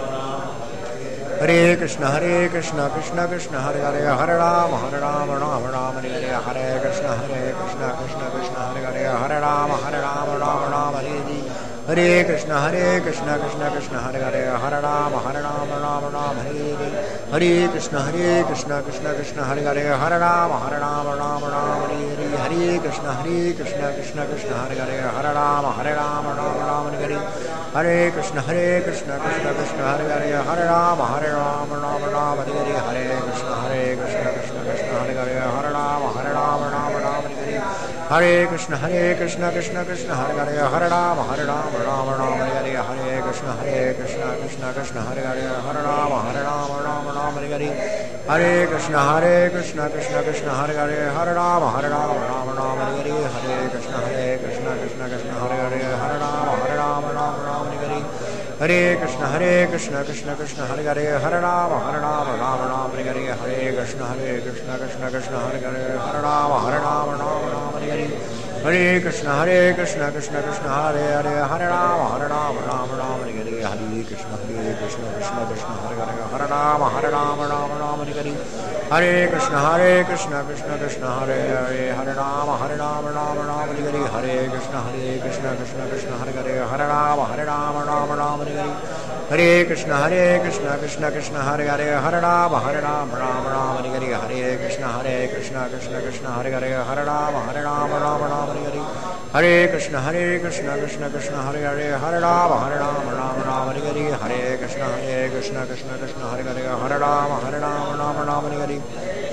Hare Krishna Hare Krishna Krishna Krishna Hare Hare Hare Ram Hare Ram Ram Ram Hare Hare Hare Krishna Hare Krishna Krishna Krishna Hare Hare Hare Ram Hare Ram Ram Ram Hare Hare Hare Krishna Hare Krishna Krishna Krishna Hare Hare Hare Ram Hare Ram Ram Ram Hare Hare Hare Krishna Hare Krishna Krishna Krishna Hare Hare Hare Ram Hare Ram Ram Ram Hare Hare Hare Krishna Hare Krishna Krishna Krishna Hare Hare Hare Ram Hare Ram Ram Ram Hare Hare Hare Krishna Hare Krishna Krishna Krishna Hare Hare Hare Ram Hare Ram Ram Ram Hare Hare Hare Krishna Hare Krishna Krishna Krishna Hare Hare Hare Ram Hare Ram Ram Ram Hare Hare Hare Krishna Hare Krishna Krishna Krishna Hare Hare Hare Ram Hare Ram Ram Ram Hare Hare Hare Krishna Hare Krishna Krishna Krishna Hare Hare Hare Ram Hare Ram Ram Ram Hare Hare Hare Krishna Hare Krishna Krishna Krishna Hare Hare Hare Ram Hare Ram Ram Ram Hare Hare Hare Krishna Hare Krishna Krishna Krishna Hare Hare Hare Ram Hare Ram Ram Ram Hare Hare Hare Krishna Hare Krishna Krishna Krishna Hare Hare Hare Ram Hare Ram Ram Ram Hare Hare Hare Krishna Hare Krishna Krishna Krishna Hare Hare Hare Ram Hare Ram Ram Ram Hare Hare Hare Krishna Hare Krishna Krishna Krishna Hare Hare Hare Ram Hare Ram Ram Ram Hare Hare Hare Krishna Hare Krishna Krishna Krishna Hare Hare Hare Ram Hare Ram Ram Ram Hare Hare Hare Krishna Hare Krishna Krishna Krishna Hare Hare Hare Ram Hare Ram Ram Ram Hare Hare Hare Krishna Hare Krishna Krishna Krishna Hare Hare Hare Ram Hare Ram Ram Ram Hare Hare Hare Krishna Hare Krishna Krishna Krishna Hare Hare Hare Ram Hare Ram Ram Ram Hare Hare Hare Krishna Hare Krishna Krishna Krishna Hare Hare Hare Ram Hare Ram Ram Ram Hare Hare Hare Krishna Hare Krishna Krishna Krishna Hare Hare Hare Ram Hare Ram Ram Ram Hare Hare Hare Krishna Hare Krishna Krishna Krishna Hare Hare Hare Ram Hare Ram Ram Ram Hare Hare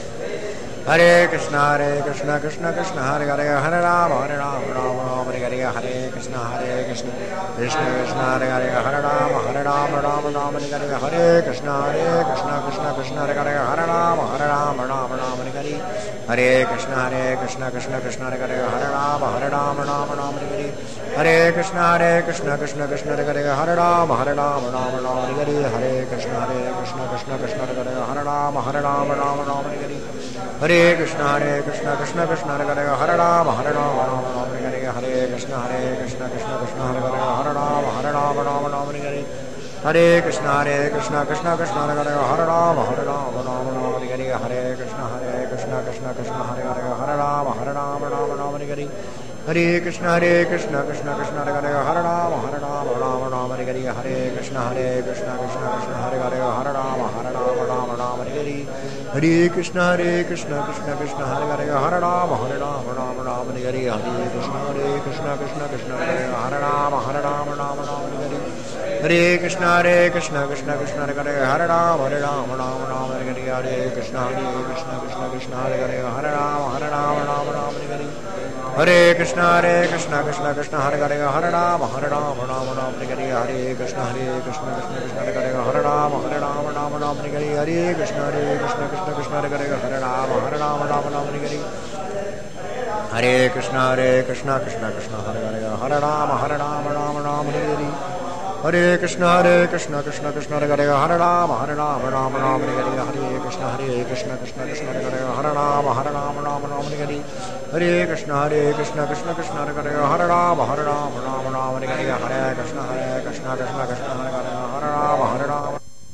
Hare Krishna Hare Krishna Krishna Krishna Hare Hare Hare Ram Hare Ram Ram Ram Hare Hare Hare Krishna Hare Krishna Krishna Krishna Hare Hare Hare Ram Hare Ram Ram Ram Hare Hare Hare Krishna Hare Krishna Krishna Krishna Hare Hare Hare Ram Hare Ram Ram Ram Hare Hare Hare Krishna Hare Krishna Krishna Krishna Hare Hare Hare Ram Hare Ram Ram Ram Hare Hare Hare Krishna Hare Krishna Krishna Krishna Hare Hare Hare Ram Hare Ram Ram Ram Hare Hare Hare Krishna Hare Krishna Krishna Krishna Hare Hare Hare Ram Hare Ram Ram Ram Hare Hare Hare Krishna Hare Krishna Krishna Krishna Hare Hare Hare Ram Hare Ram Ram Ram Hare Hare Hare Krishna Hare Krishna Krishna Krishna Hare Hare Hare Ram Hare Ram Ram Ram Hare Hare Hare Krishna Hare Krishna Krishna Krishna Hare Hare Hare Ram Hare Ram Ram Ram Hare Hare Hare Krishna Hare Krishna Krishna Krishna Hare Hare Hare Ram Hare Ram Ram Ram Hare Hare Hare Krishna Hare Krishna Krishna Krishna Hare Hare Hare Ram Hare Ram Ram Ram Hare Hare Hare Krishna Hare Krishna Krishna Krishna Hare Hare Hare Ram Hare Ram Ram Ram Hare Hare Hare Krishna Hare Krishna Krishna Krishna Hare Hare Hare Ram Hare Ram Ram Ram Hare Hare Hare Krishna Hare Krishna Krishna Krishna Hare Hare Hare Ram Hare Ram Ram Ram Hare Hare Hare Krishna Hare Krishna Krishna Krishna Hare Hare Hare Ram Hare Ram Ram Ram Hare Hare Hare Krishna Hare Krishna Krishna Krishna Hare Hare Hare Ram Hare Ram Ram Ram Hare Hare Hare Krishna Hare Krishna Krishna Krishna Hare Hare Hare Ram Hare Ram Ram Ram Hare Hare Hare Krishna Hare Krishna Krishna Krishna Hare Hare Hare Ram Hare Ram Ram Ram Hare Hare Hare Krishna Hare Krishna Krishna Krishna Hare Hare Hare Ram Hare Ram Ram Ram Hare Hare Hare Krishna Hare Krishna Krishna Krishna Hare Hare Hare Ram Hare Ram Ram Ram Hare Hare Hare Krishna Hare Krishna Krishna Krishna Hare Hare Hare Ram Hare Ram Ram Ram Hare Hare Hare Krishna Hare Krishna Krishna Krishna Hare Hare Hare Ram Hare Ram Ram Ram Hare Hare Hare Krishna Hare Krishna Krishna Krishna Hare Hare Hare Ram Hare Ram Ram Ram Hare Hare Hare Krishna Hare Krishna Krishna Krishna Hare Hare Hare Ram Hare Ram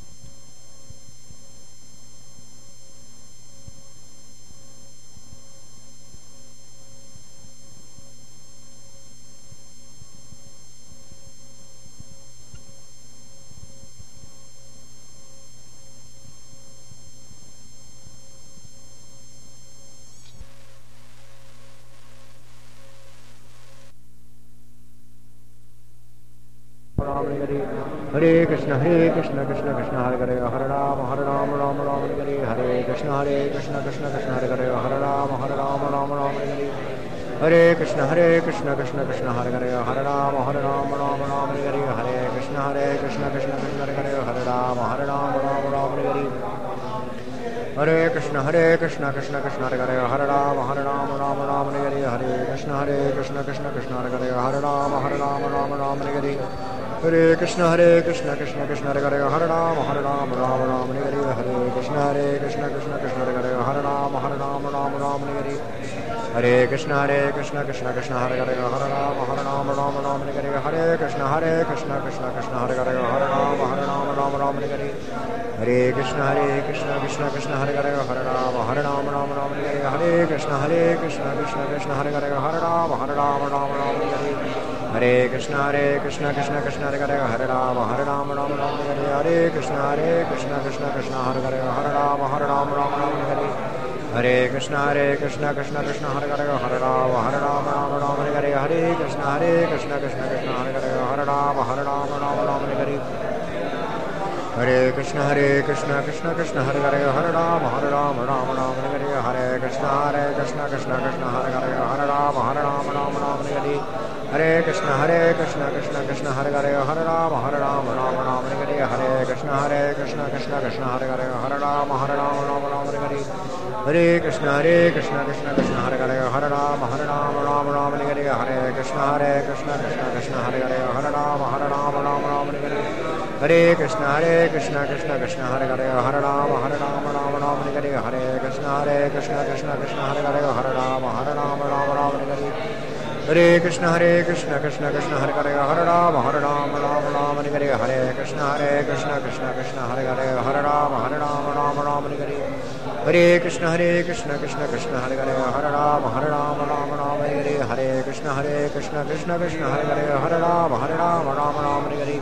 Hare Krishna Hare Krishna Krishna Krishna Hare Hare Hare Ram Hare Ram Ram Ram Hare Hare Hare Krishna Hare Krishna Krishna Krishna Hare Hare Hare Ram Hare Ram Ram Ram Hare Hare Hare Krishna Hare Krishna Krishna Krishna Hare Hare Hare Ram Hare Ram Ram Ram Hare Hare Hare Krishna Hare Krishna Krishna Krishna Hare Hare Hare Ram Hare Ram Ram Ram Hare Hare Hare Krishna Hare Krishna Krishna Krishna Hare Hare Hare Ram Hare Ram Ram Ram Hare Hare Hare Krishna Hare Krishna Krishna Krishna Hare Hare Hare Ram Hare Ram Ram Ram Hare Hare Hare Krishna Hare Krishna Krishna Krishna Hare Hare Hare Ram Hare Ram Ram Ram Hare Hare Hare Krishna Hare Krishna Krishna Krishna Hare Hare Hare Ram Hare Ram Ram Ram Hare Hare Hare Krishna Hare Krishna Krishna Krishna Hare Hare Hare Ram Hare Ram Ram Ram Hare Hare Hare Krishna Hare Krishna Krishna Krishna Hare Hare Hare Ram Hare Ram Ram Ram Hare Hare Hare Krishna Hare Krishna Krishna Krishna Hare Hare Hare Ram Hare Ram Ram Ram Hare Hare Hare Krishna Hare Krishna Krishna Krishna Hare Hare Hare Ram Hare Ram Ram Ram Hare Hare Hare Krishna Hare Krishna Krishna Krishna Hare Hare Hare Ram Hare Ram Ram Ram Hare Hare Hare Krishna Hare Krishna Krishna Krishna Hare Hare Hare Ram Hare Ram Ram Ram Hare Hare Hare Krishna Hare Krishna Krishna Krishna Hare Hare Hare Ram Hare Ram Ram Ram Hare Hare Hare Krishna Hare Krishna Krishna Krishna Hare Hare Hare Ram Hare Ram Ram Ram Hare Hare Hare Krishna Hare Krishna Krishna Krishna Hare Hare Hare Ram Hare Ram Ram Ram Hare Hare Hare Krishna Hare Krishna Krishna Krishna Hare Hare Hare Ram Hare Ram Ram Ram Hare Hare Hare Krishna Hare Krishna Krishna Krishna Hare Hare Hare Ram Hare Ram Ram Ram Hare Hare Hare Krishna Hare Krishna Krishna Krishna Hare Hare Hare Ram Hare Ram Ram Ram Hare Hare Hare Krishna Hare Krishna Krishna Krishna Hare Hare Hare Ram Hare Ram Ram Ram Hare Hare Hare Krishna Hare Krishna Krishna Krishna Hare Hare Hare Ram Hare Ram Ram Ram Hare Hare Hare Krishna Hare Krishna Krishna Krishna Hare Hare Hare Ram Hare Ram Ram Ram Hare Hare Hare Krishna Hare Krishna Krishna Krishna Hare Hare Hare Ram Hare Ram Ram Ram Hare Hare Hare Krishna Hare Krishna Krishna Krishna Hare Hare Hare Ram Hare Ram Ram Ram Hare Hare Hare Krishna Hare Krishna Krishna Krishna Hare Hare Hare Ram Hare Ram Ram Ram Hare Hare Hare Krishna Hare Krishna Krishna Krishna Hare Hare Hare Ram Hare Ram Ram Ram Hare Hare Hare Krishna Hare Krishna Krishna Krishna Hare Hare Hare Ram Hare Ram Ram Ram Hare Hare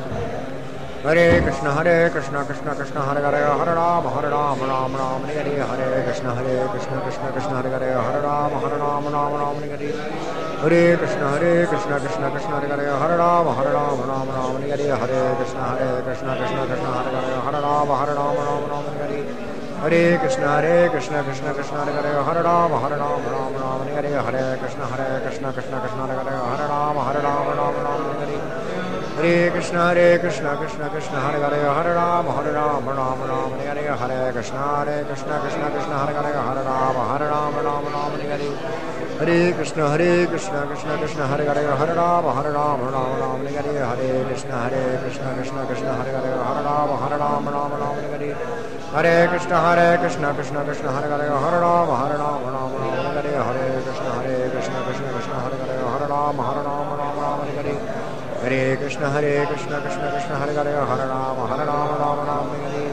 Hare Krishna Hare Krishna Krishna Krishna Hare Hare Hare Ram Hare Ram Ram Ram Hare Hare Hare Krishna Hare Krishna Krishna Krishna Hare Hare Hare Ram Hare Ram Ram Ram Hare Hare Hare Krishna Hare Krishna Krishna Krishna Hare Hare Hare Ram Hare Ram Ram Ram Hare Hare Hare Krishna Hare Krishna Krishna Krishna Hare Hare Hare Ram Hare Ram Ram Ram Hare Hare Hare Krishna Hare Krishna Krishna Krishna Hare Hare Hare Ram Hare Ram Ram Ram Hare Hare Hare Krishna Hare Krishna Krishna Krishna Hare Hare Hare Ram Hare Ram Ram Ram Hare Hare Hare Krishna Hare Krishna Krishna Krishna Hare Hare Hare Ram Hare Ram Ram Ram Hare Hare Hare Krishna Hare Krishna Krishna Krishna Hare Hare Hare Ram Hare Ram Ram Ram Hare Hare Hare Krishna Hare Krishna Krishna Krishna Hare Hare Hare Ram Hare Ram Ram Ram Hare Hare Hare Krishna Hare Krishna Krishna Krishna Hare Hare Hare Ram Hare Ram Ram Ram Hare Hare Hare Krishna Hare Krishna Krishna Krishna Hare Hare Hare Ram Hare Ram Ram Ram Hare Hare Hare Krishna Hare Krishna Krishna Krishna Hare Hare Hare Ram Hare Ram Ram Ram Hare Hare Hare Krishna Hare Krishna Krishna Krishna Hare Hare Hare Rama Hare Rama Rama Rama Hare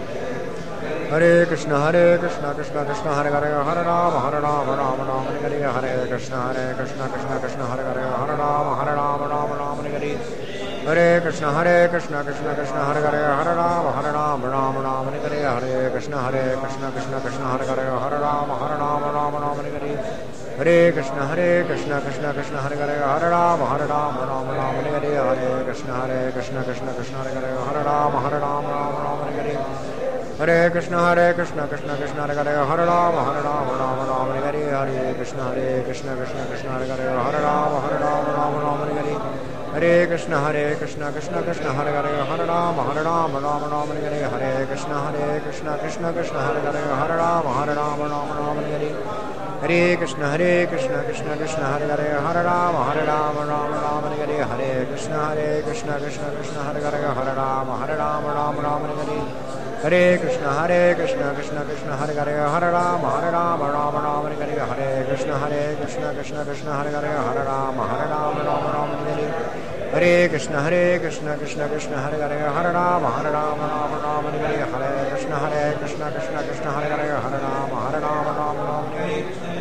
Hare Krishna Hare Krishna Krishna Krishna Hare Hare Hare Rama Hare Rama Rama Rama Hare Hare Krishna Hare Krishna Krishna Krishna Hare Hare Hare Rama Hare Rama Rama Rama Hare Hare Krishna Hare Krishna Krishna Krishna Hare Hare Hare Rama Hare Rama Rama Rama Hare Hare Krishna Hare Krishna Krishna Krishna Hare Hare Hare Rama Hare Rama Rama Rama Hare Hare Krishna Hare Krishna Krishna Krishna Hare Hare Hare Rama Hare Rama Rama Rama Hare Hare Krishna Hare Krishna Krishna Krishna Hare Hare Hare Rama Hare Rama Rama Rama Hare Hare Krishna Hare Krishna Krishna Krishna Hare Hare Hare Rama Hare Rama Rama Rama Hare Hare Krishna Hare Krishna Krishna Krishna Hare Hare Hare Rama Hare Rama Rama Rama Hare Hare Krishna Hare Krishna Krishna Krishna Hare Hare Hare Rama Hare Rama Rama Rama Hare Hare Krishna Hare Krishna Krishna Krishna Hare Hare Hare Rama Hare Rama Rama Rama Hare Hare Krishna Hare Krishna Krishna Krishna Hare Hare Hare Rama Hare Rama Rama Rama Hare Hare Krishna Hare Krishna Krishna Krishna Hare Hare Hare Rama Hare Rama Rama Rama Hare Hare Krishna Hare Krishna Krishna Krishna Hare Hare Hare Rama Hare Rama Rama Rama Hare Hare Krishna Hare Krishna Krishna Krishna Hare Hare Hare Rama Hare Rama Rama Rama Hare Hare Krishna Hare Krishna Krishna Krishna Hare Hare Hare Rama Hare Rama Rama Rama Hare Hare Krishna Hare Krishna Krishna Krishna Hare Hare Hare Rama Hare Rama Rama Rama Hare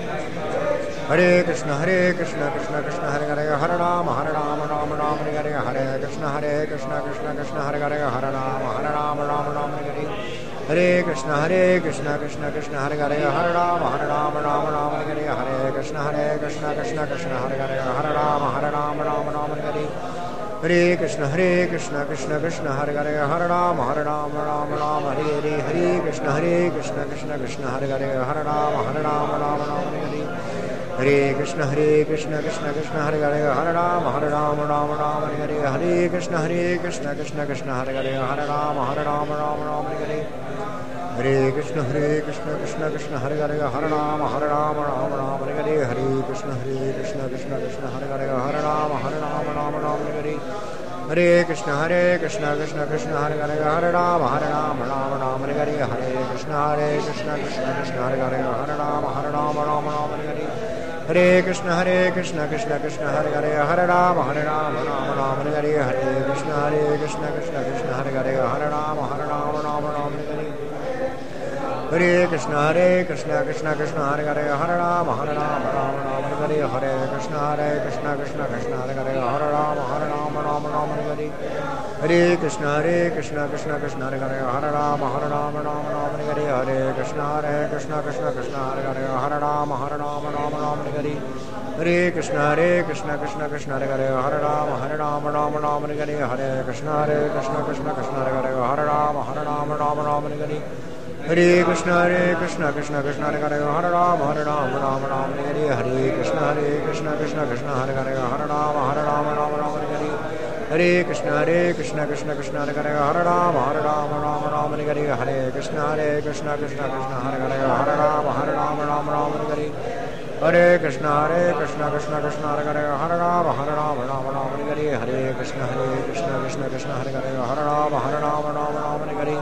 Hare Krishna Hare Krishna Krishna Krishna Hare Hare Hare Rama Hare Rama Rama Rama Hare Hare Krishna Hare Krishna Krishna Krishna Hare Hare Hare Rama Hare Rama Rama Rama Hare Hare Krishna Hare Krishna Krishna Krishna Hare Hare Hare Rama Hare Rama Rama Rama Hare Hare Krishna Hare Krishna Krishna Krishna Hare Hare Hare Rama Hare Rama Rama Rama Hare Hare Krishna Hare Krishna Krishna Krishna Hare Hare Hare Rama Hare Rama Rama Rama Hare Hare Hare Krishna Hare Krishna Krishna Krishna Hare Hare Hare Rama Hare Rama Rama Rama Hare Hare Krishna Hare Krishna Krishna Krishna Hare Hare Hare Rama Hare Rama Rama Rama Hare Hare Krishna Hare Krishna Krishna Krishna Hare Hare Hare Rama Hare Rama Rama Rama Hare Hare Krishna Hare Krishna Krishna Krishna Hare Hare Hare Rama Hare Rama Rama Rama Hare Hare Krishna Hare Krishna Krishna Krishna Hare Hare Hare Rama Hare Rama Rama Rama Hare Hare Krishna Hare Krishna Krishna Krishna Hare Hare Hare Rama Hare Rama Rama Rama Hare Hare Krishna Hare Krishna Krishna Krishna Hare Hare Hare Rama Hare Rama Rama Rama Hare Hare Krishna Hare Krishna Krishna Krishna Hare Hare Hare Rama Hare Rama Rama Rama Hare Hare Krishna Hare Krishna Krishna Krishna Hare Hare Hare Rama Hare Rama Rama Rama Hare Hare Krishna Hare Krishna Krishna Krishna Hare Hare Hare Rama Hare Rama Rama Rama Hare Hare Krishna Hare Krishna Krishna Krishna Hare Hare Hare Rama Hare Rama Rama Rama Hare Hare Krishna Hare Krishna Krishna Krishna Hare Hare Hare Rama Hare Rama Rama Rama Hare Hare Krishna Hare Krishna Krishna Krishna Hare Hare Hare Rama Hare Rama Rama Rama Hare Hare Krishna Hare Krishna Krishna Krishna Hare Hare Hare Rama Hare Rama Rama Rama Hare Hare Krishna Hare Krishna Krishna Krishna Hare Hare Hare Rama Hare Rama Rama Rama Hare Hare Krishna Hare Krishna Krishna Krishna Hare Hare Hare Rama Hare Rama Rama Rama Hare Hare Krishna Hare Krishna Krishna Krishna Hare Hare Hare Rama Hare Rama Rama Rama Hare Hare Krishna Hare Krishna Krishna Krishna Hare Hare Hare Rama Hare Rama Rama Rama Hare Hare Krishna Hare Krishna Krishna Krishna Hare Hare Hare Rama Hare Rama Rama Rama Hare Hare Krishna Hare Krishna Krishna Krishna Hare Hare Hare Rama Hare Rama Rama Rama Hare Hare Krishna Hare Krishna Krishna Krishna Hare Hare Hare Rama Hare Rama Rama Rama Hare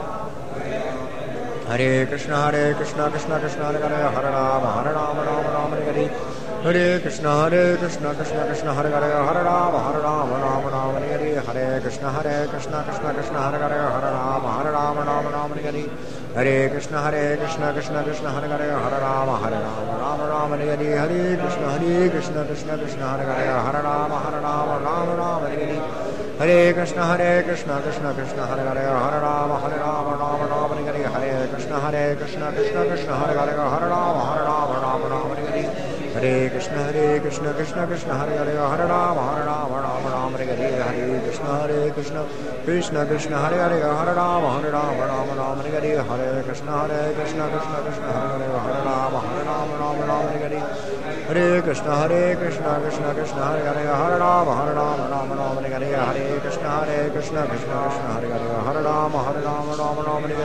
Hare Krishna Hare Krishna Krishna Krishna Hare Hare Hare Rama Hare Rama Rama Rama Hare Hare Krishna Hare Krishna Krishna Krishna Hare Hare Hare Rama Hare Rama Rama Rama Hare Hare Krishna Hare Krishna Krishna Krishna Hare Hare Hare Rama Hare Rama Rama Rama Hare Hare Krishna Hare Krishna Krishna Krishna Hare Hare Hare Rama Hare Rama Rama Rama Hare Hare Krishna Hare Krishna Krishna Krishna Hare Hare Hare Rama Hare Rama Rama Rama Hare Hare Krishna Hare Krishna Krishna Krishna Hare Hare Hare Rama Hare Rama Rama Rama Hare Hare Krishna Hare Krishna Krishna Krishna Hare Hare Hare Rama Hare Rama Rama Rama Hare Hare Krishna Hare Krishna Krishna Krishna Hare Hare Hare Rama Hare Rama Rama Rama Hare Hare Krishna Hare Krishna Krishna Krishna Hare Hare Hare Rama Hare Rama Rama Rama Hare Hare Krishna Hare Krishna Krishna Krishna Hare Hare Hare Rama Hare Rama Rama Rama Hare Hare Krishna Hare Krishna Krishna Krishna Hare Hare Hare Rama Hare Rama Rama Rama Hare Hare Krishna Hare Krishna Krishna Krishna Hare Hare Hare Rama Hare Rama Rama Rama Hare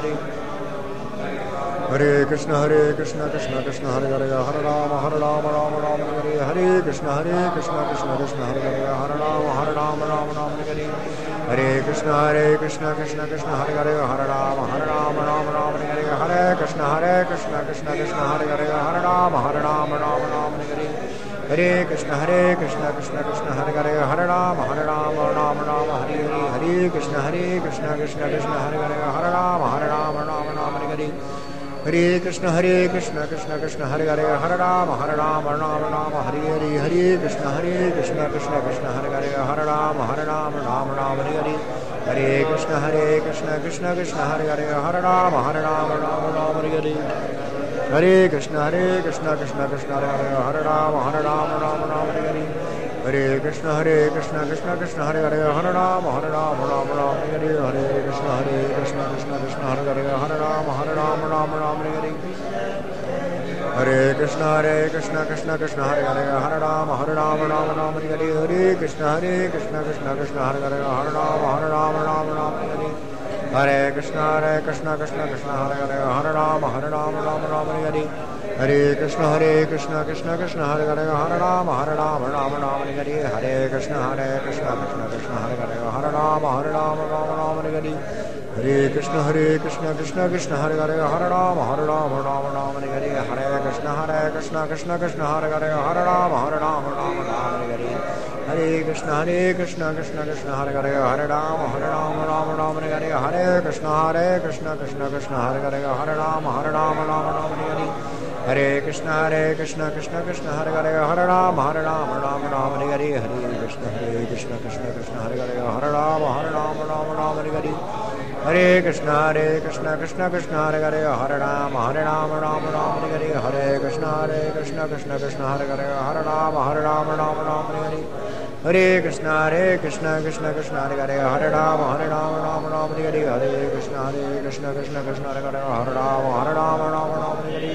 Hare Krishna Hare Krishna Krishna Krishna Hare Hare Hare Rama Hare Rama Rama Rama Hare Hare Krishna Hare Krishna Krishna Krishna Hare Hare Hare Rama Hare Rama Rama Rama Hare Hare Krishna Hare Krishna Krishna Krishna Hare Hare Hare Rama Hare Rama Rama Rama Hare Hare Krishna Hare Krishna Krishna Krishna Hare Hare Hare Rama Hare Rama Rama Rama Hare Hare Krishna Hare Krishna Krishna Krishna Hare Hare Hare Ram Hare Ram Ram Ram Hare Hare Hare Krishna Hare Krishna Krishna Krishna Hare Hare Hare Ram Hare Ram Ram Ram Hare Hare Hare Krishna Hare Krishna Krishna Krishna Hare Hare Hare Ram Hare Ram Ram Ram Hare Hare Hare Krishna Hare Krishna Krishna Krishna Hare Hare Hare Ram Hare Ram Ram Ram Hare Hare Hare Krishna Hare Krishna Krishna Krishna Hare Hare Hare Ram Hare Ram Ram Ram Hare Hare Hare Krishna Hare Krishna Krishna Krishna Hare Hare Hare Ram Hare Ram Ram Ram Hare Hare Hare Krishna Hare Krishna Krishna Krishna Hare Hare Hare Ram Hare Ram Ram Ram Hare Hare Hare Krishna Hare Krishna Krishna Krishna Hare Hare Hare Ram Hare Ram Ram Ram Hare Hare Hare Krishna Hare Krishna Krishna Krishna Hare Hare Hare Ram Hare Ram Ram Ram Hare Hare Hare Krishna Hare Krishna Krishna Krishna Hare Hare Hare Ram Hare Ram Ram Ram Hare Hare Hare Krishna Hare Krishna Krishna Krishna Hare Hare Hare Ram Hare Ram Ram Ram Hare Hare Hare Krishna Hare Krishna Krishna Krishna Hare Hare Hare Ram Hare Ram Ram Ram Hare Hare Hare Krishna Hare Krishna Krishna Krishna Hare Hare Hare Ram Hare Ram Ram Ram Hare Hare Hare Krishna Hare Krishna Krishna Krishna Hare Hare Hare Ram Hare Ram Ram Ram Hare Hare Hare Krishna Hare Krishna Krishna Krishna Hare Hare Hare Ram Hare Ram Ram Ram Hare Hare Hare Krishna Hare Krishna Krishna Krishna Hare Hare Hare Ram Hare Ram Ram Ram Hare Hare Hare Krishna Hare Krishna Krishna Krishna Hare Hare Hare Ram Hare Ram Ram Ram Hare Hare Hare Krishna Hare Krishna Krishna Krishna Hare Hare Hare Ram Hare Ram Ram Ram Hare Hare Hare Krishna Hare Krishna Krishna Krishna Hare Hare Hare Ram Hare Ram Ram Ram Hare Hare Hare Krishna Hare Krishna Krishna Krishna Hare Hare Hare Ram Hare Ram Ram Ram Hare Hare Hare Krishna Hare Krishna Krishna Krishna Hare Hare Hare Ram Hare Ram Ram Ram Hare Hare Hare Krishna Hare Krishna Krishna Krishna Hare Hare Hare Ram Hare Ram Ram Ram Hare Hare Hare Krishna Hare Krishna Krishna Krishna Hare Hare Hare Ram Hare Ram Ram Ram Hare Hare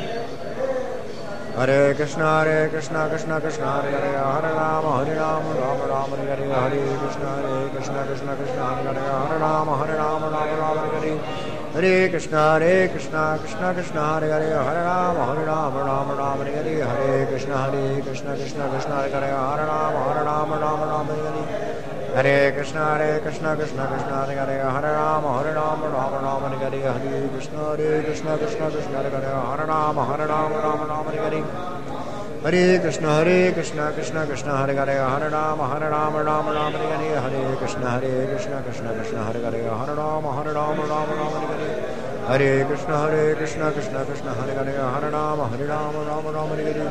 Hare Krishna Hare Krishna Krishna Krishna Hare Hare Hare Ram Hare Ram Ram Ram Hare Hare Hare Krishna Hare Krishna Krishna Krishna Hare Hare Hare Ram Hare Ram Ram Ram Hare Hare Hare Krishna Hare Krishna Krishna Krishna Hare Hare Hare Ram Hare Ram Ram Ram Hare Hare Hare Krishna Hare Krishna Krishna Krishna Hare Hare Hare Ram Hare Ram Ram Ram Hare Hare Hare Krishna Hare Krishna Krishna Krishna Hare Hare Hare Ram Hare Ram Ram Ram Hare Hare Hare Krishna Hare Krishna Krishna Krishna Hare Hare Hare Ram Hare Ram Ram Ram Hare Hare Hare Krishna Hare Krishna Krishna Krishna Hare Hare Hare Ram Hare Ram Ram Ram Hare Hare Hare Krishna Hare Krishna Krishna Krishna Hare Hare Hare Ram Hare Ram Ram Ram Hare Hare Hare Krishna Hare Krishna Krishna Krishna Hare Hare Hare Ram Hare Ram Ram Ram Hare Hare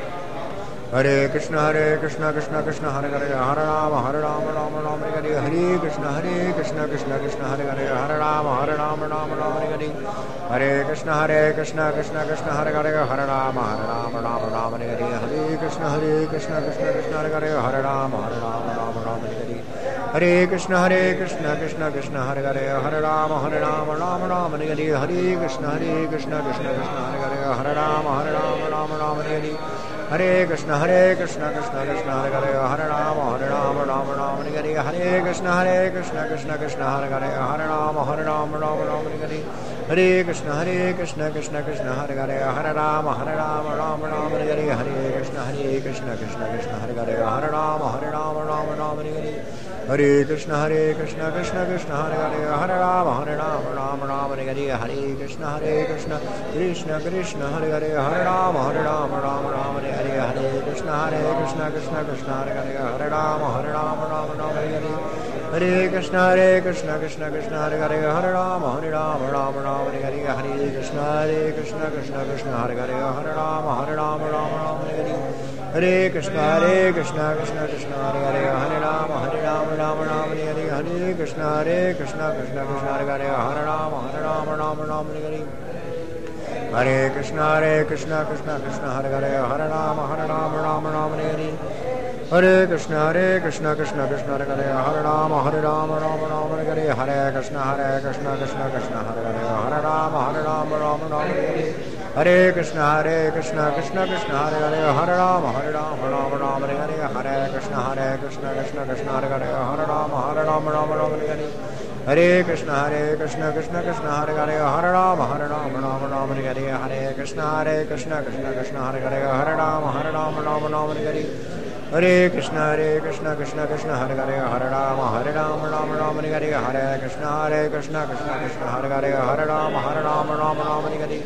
Hare Krishna Hare Krishna Krishna Krishna Hare Hare Hare Ram Hare Ram Ram Ram Hare Hare Hare Krishna Hare Krishna Krishna Krishna Hare Hare Hare Ram Hare Ram Ram Ram Hare Hare Hare Krishna Hare Krishna Krishna Krishna Hare Hare Hare Ram Hare Ram Ram Ram Hare Hare Hare Krishna Hare Krishna Krishna Krishna Hare Hare Hare Ram Hare Ram Ram Ram Hare Hare Hare Krishna Hare Krishna Krishna Krishna Hare Hare Hare Ram Hare Ram Ram Ram Hare Hare Hare Krishna Hare Krishna Krishna Krishna Hare Hare Hare Ram Hare Ram Ram Ram Hare Hare Hare Krishna Hare Krishna Krishna Krishna Hare Hare Hare Ram Hare Ram Ram Ram Hare Hare Hare Krishna Hare Krishna Krishna Krishna Hare Hare Hare Ram Hare Ram Ram Ram Hare Hare Hare Krishna Hare Krishna Krishna Krishna Hare Hare Hare Ram Hare Ram Ram Ram Hare Hare Hare Krishna Hare Krishna Krishna Krishna Hare Hare Hare Ram Hare Ram Ram Ram Hare Hare Hare Krishna Hare Krishna Krishna Krishna Hare Hare Hare Ram Hare Ram Ram Ram Hare Hare Hare Krishna Hare Krishna Krishna Krishna Hare Hare Hare Ram Hare Ram Ram Ram Hare Hare Hare Krishna Hare Krishna Krishna Krishna Hare Hare Hare Ram Hare Ram Ram Ram Hare Hare Hare Krishna Hare Krishna Krishna Krishna Hare Hare Hare Ram Hare Ram Ram Ram Hare Hare Hare Krishna Hare Krishna Krishna Krishna Hare Hare Hare Ram Hare Ram Ram Ram Hare Hare Hare Krishna Hare Krishna Krishna Krishna Hare Hare Hare Ram Hare Ram Ram Ram Hare Hare Hare Krishna Hare Krishna Krishna Krishna Hare Hare Hare Ram Hare Ram Ram Ram Hare Hare Hare Krishna Hare Krishna Krishna Krishna Hare Hare Hare Ram Hare Ram Ram Ram Hare Hare Hare Krishna Hare Krishna Krishna Krishna Hare Hare Hare Ram Hare Ram Ram Ram Hare Hare Hare Krishna Hare Krishna Krishna Krishna Hare Hare Hare Ram Hare Ram Ram Ram Hare Hare Hare Krishna Hare Krishna Krishna Krishna Hare Hare Hare Ram Hare Ram Ram Ram Hare Hare Hare Krishna Hare Krishna Krishna Krishna Hare Hare Hare Ram Hare Ram Ram Ram Hare Hare Hare Krishna Hare Krishna Krishna Krishna Hare Hare Hare Ram Hare Ram Ram Ram Hare Hare Hare Krishna Hare Krishna Krishna Krishna Hare Hare Hare Ram Hare Ram Ram Ram Hare Hare Hare Krishna Hare Krishna Krishna Krishna Hare Hare Hare Ram Hare Ram Ram Ram Hare Hare Hare Krishna Hare Krishna Krishna Krishna Hare Hare Hare Ram Hare Ram Ram Ram Hare Hare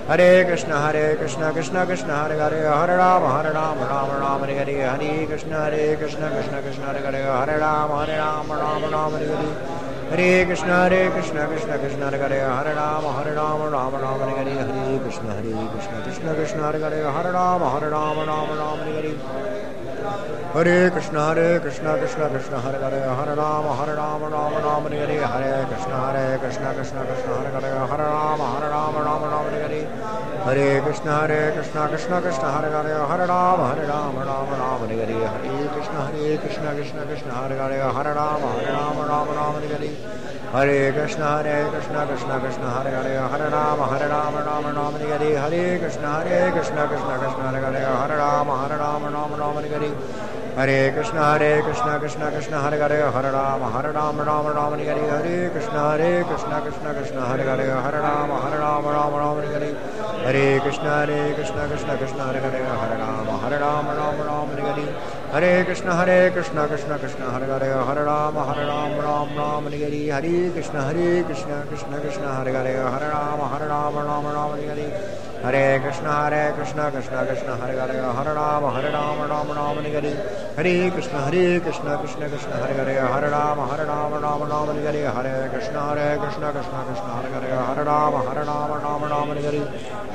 Hare Krishna Hare Krishna Krishna Krishna Hare Hare Hare Rama Hare Rama Rama Rama Hare Hare Hare Krishna Hare Krishna Krishna Krishna Hare Hare Hare Rama Hare Rama Rama Rama Hare Hare Hare Krishna Hare Krishna Krishna Krishna Hare Hare Hare Rama Hare Rama Rama Rama Hare Hare Hare Krishna Hare Krishna Krishna Krishna Hare Hare Hare Rama Hare Rama Rama Rama Hare Hare Hare Krishna Hare Krishna Krishna Krishna Hare Hare Hare Rama Hare Rama Rama Rama Hare Hare Hare Krishna Hare Krishna Krishna Krishna Hare Hare Hare Rama Hare Rama Rama Rama Hare Hare Hare Krishna Hare Krishna Krishna Krishna Hare Hare Hare Rama Hare Rama Rama Rama Hare Hare Hare Krishna Hare Krishna Krishna Krishna Hare Hare Hare Rama Hare Rama Rama Rama Hare Hare Hare Krishna Hare Krishna Krishna Krishna Hare Hare Hare Rama Hare Rama Rama Rama Hare Hare Hare Krishna Hare Krishna Krishna Krishna Hare Hare Hare Rama Hare Rama Rama Rama Hare Hare Hare Krishna Hare Krishna Krishna Krishna Hare Hare Hare Rama Hare Rama Rama Rama Hare Hare Hare Krishna Hare Krishna Krishna Krishna Hare Hare Hare Rama Hare Rama Rama Rama Hare Hare Hare Krishna Hare Krishna Krishna Krishna Hare Hare Hare Rama Hare Rama Rama Rama Hare Hare Hare Krishna Hare Krishna Krishna Krishna Hare Hare Hare Rama Hare Rama Rama Rama Hare Hare Hare Krishna Hare Krishna Krishna Krishna Hare Hare Hare Rama Hare Rama Rama Rama Hare Hare Hare Krishna Hare Krishna Krishna Krishna Hare Hare Hare Rama Hare Rama Rama Rama Hare Hare Hare Krishna Hare Krishna Krishna Krishna Hare Hare Hare Rama Hare Rama Rama Rama Hare Hare Hare Krishna Hare Krishna Krishna Krishna Hare Hare Hare Rama Hare Rama Rama Rama Hare Hare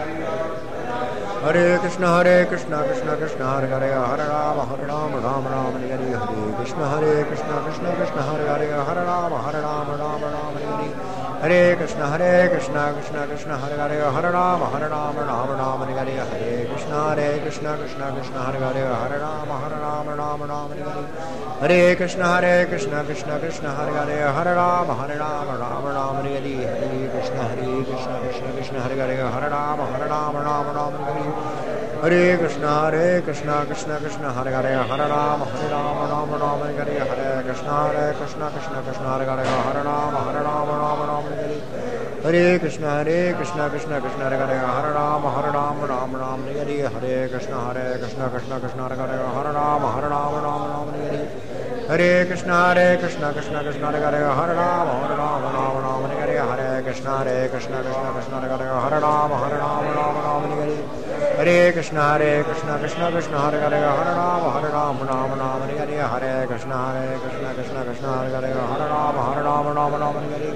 Hare Krishna Hare Krishna Krishna Krishna Hare Hare Hare Rama Hare Rama Rama Rama Hare Hare Hare Krishna Hare Krishna Krishna Krishna Hare Hare Hare Rama Hare Rama Rama Rama Hare Hare Hare Krishna Hare Krishna Krishna Krishna Hare Hare Hare Rama Hare Rama Rama Rama Hare Hare Hare Krishna Hare Krishna Krishna Krishna Hare Hare Hare Rama Hare Rama Rama Rama Hare Hare Hare Krishna Hare Krishna Krishna Krishna Hare Hare Hare Rama Hare Rama Rama Rama Hare Hare Hare Krishna Hare Krishna Krishna Krishna Hare Hare Hare Rama Hare Rama Rama Rama Hare Hare Hare Krishna Hare Krishna Krishna Krishna Hare Hare Hare Rama Hare Rama Rama Rama Hare Hare Hare Krishna Hare Krishna Krishna Krishna Hare Hare Hare Rama Hare Rama Rama Rama Hare Hare Hare Krishna Hare Krishna Krishna Krishna Hare Hare Hare Rama Hare Rama Rama Rama Hare Hare Hare Krishna Hare Krishna Krishna Krishna Hare Hare Hare Rama Hare Rama Rama Rama Hare Hare Hare Krishna Hare Krishna Krishna Krishna Hare Hare Hare Rama Hare Rama Rama Rama Hare Hare Hare Krishna Hare Krishna Krishna Krishna Hare Hare Hare Rama Hare Rama Rama Rama Hare Hare Hare Krishna Hare Krishna Krishna Krishna Hare Hare Hare Rama Hare Rama Rama Rama Hare Hare Hare Krishna Hare Krishna Krishna Krishna Hare Hare Hare Rama Hare Rama Rama Rama Hare Hare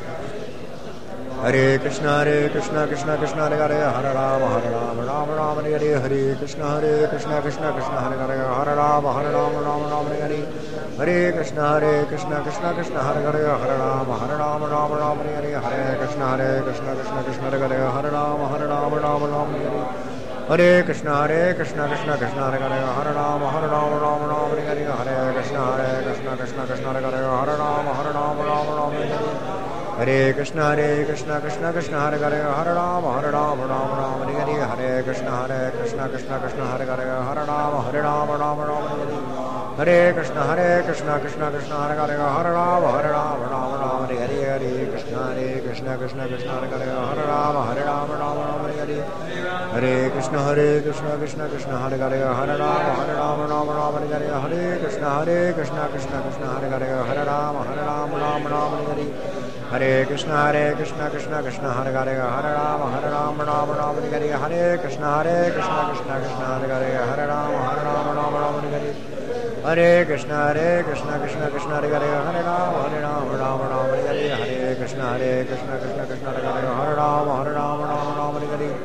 Hare Krishna Hare Krishna Krishna Krishna Hare Hare Hare Rama Hare Rama Rama Rama Hare Hare Hare Krishna Hare Krishna Krishna Krishna Hare Hare Hare Rama Hare Rama Rama Rama Hare Hare Hare Krishna Hare Krishna Krishna Krishna Hare Hare Hare Rama Hare Rama Rama Rama Hare Hare Hare Krishna Hare Krishna Krishna Krishna Hare Hare Hare Rama Hare Rama Rama Rama Hare Hare Hare Krishna Hare Krishna Krishna Krishna Hare Hare Hare Rama Hare Rama Rama Rama Hare Hare Hare Krishna Hare Krishna Krishna Krishna Hare Hare Hare Rama Hare Rama Rama Rama Hare Hare Hare Krishna Hare Krishna Krishna Krishna Hare Hare Hare Rama Hare Rama Rama Rama Hare Hare Hare Krishna Hare Krishna Krishna Krishna Hare Hare Hare Rama Hare Rama Rama Rama Hare Hare Hare Krishna Hare Krishna Krishna Krishna Hare Hare Hare Rama Hare Rama Rama Rama Hare Hare Hare Krishna Hare Krishna Krishna Krishna Hare Hare Hare Rama Hare Rama Rama Rama Hare Hare Hare Krishna Hare Krishna Krishna Krishna Hare Hare Hare Rama Hare Rama Rama Rama Hare Hare Hare Krishna Hare Krishna Krishna Krishna Hare Hare Hare Rama Hare Rama Rama Rama Hare Hare Hare Krishna Hare Krishna Krishna Krishna Hare Hare Hare Rama Hare Rama Rama Rama Hare Hare Hare Krishna Hare Krishna Krishna Krishna Hare Hare Hare Rama Hare Rama Rama Rama Hare Hare Hare Krishna Hare Krishna Krishna Krishna Hare Hare Hare Rama Hare Rama Rama Rama Hare Hare Hare Krishna Hare Krishna Krishna Krishna Hare Hare Hare Rama Hare Rama Rama Rama Hare Hare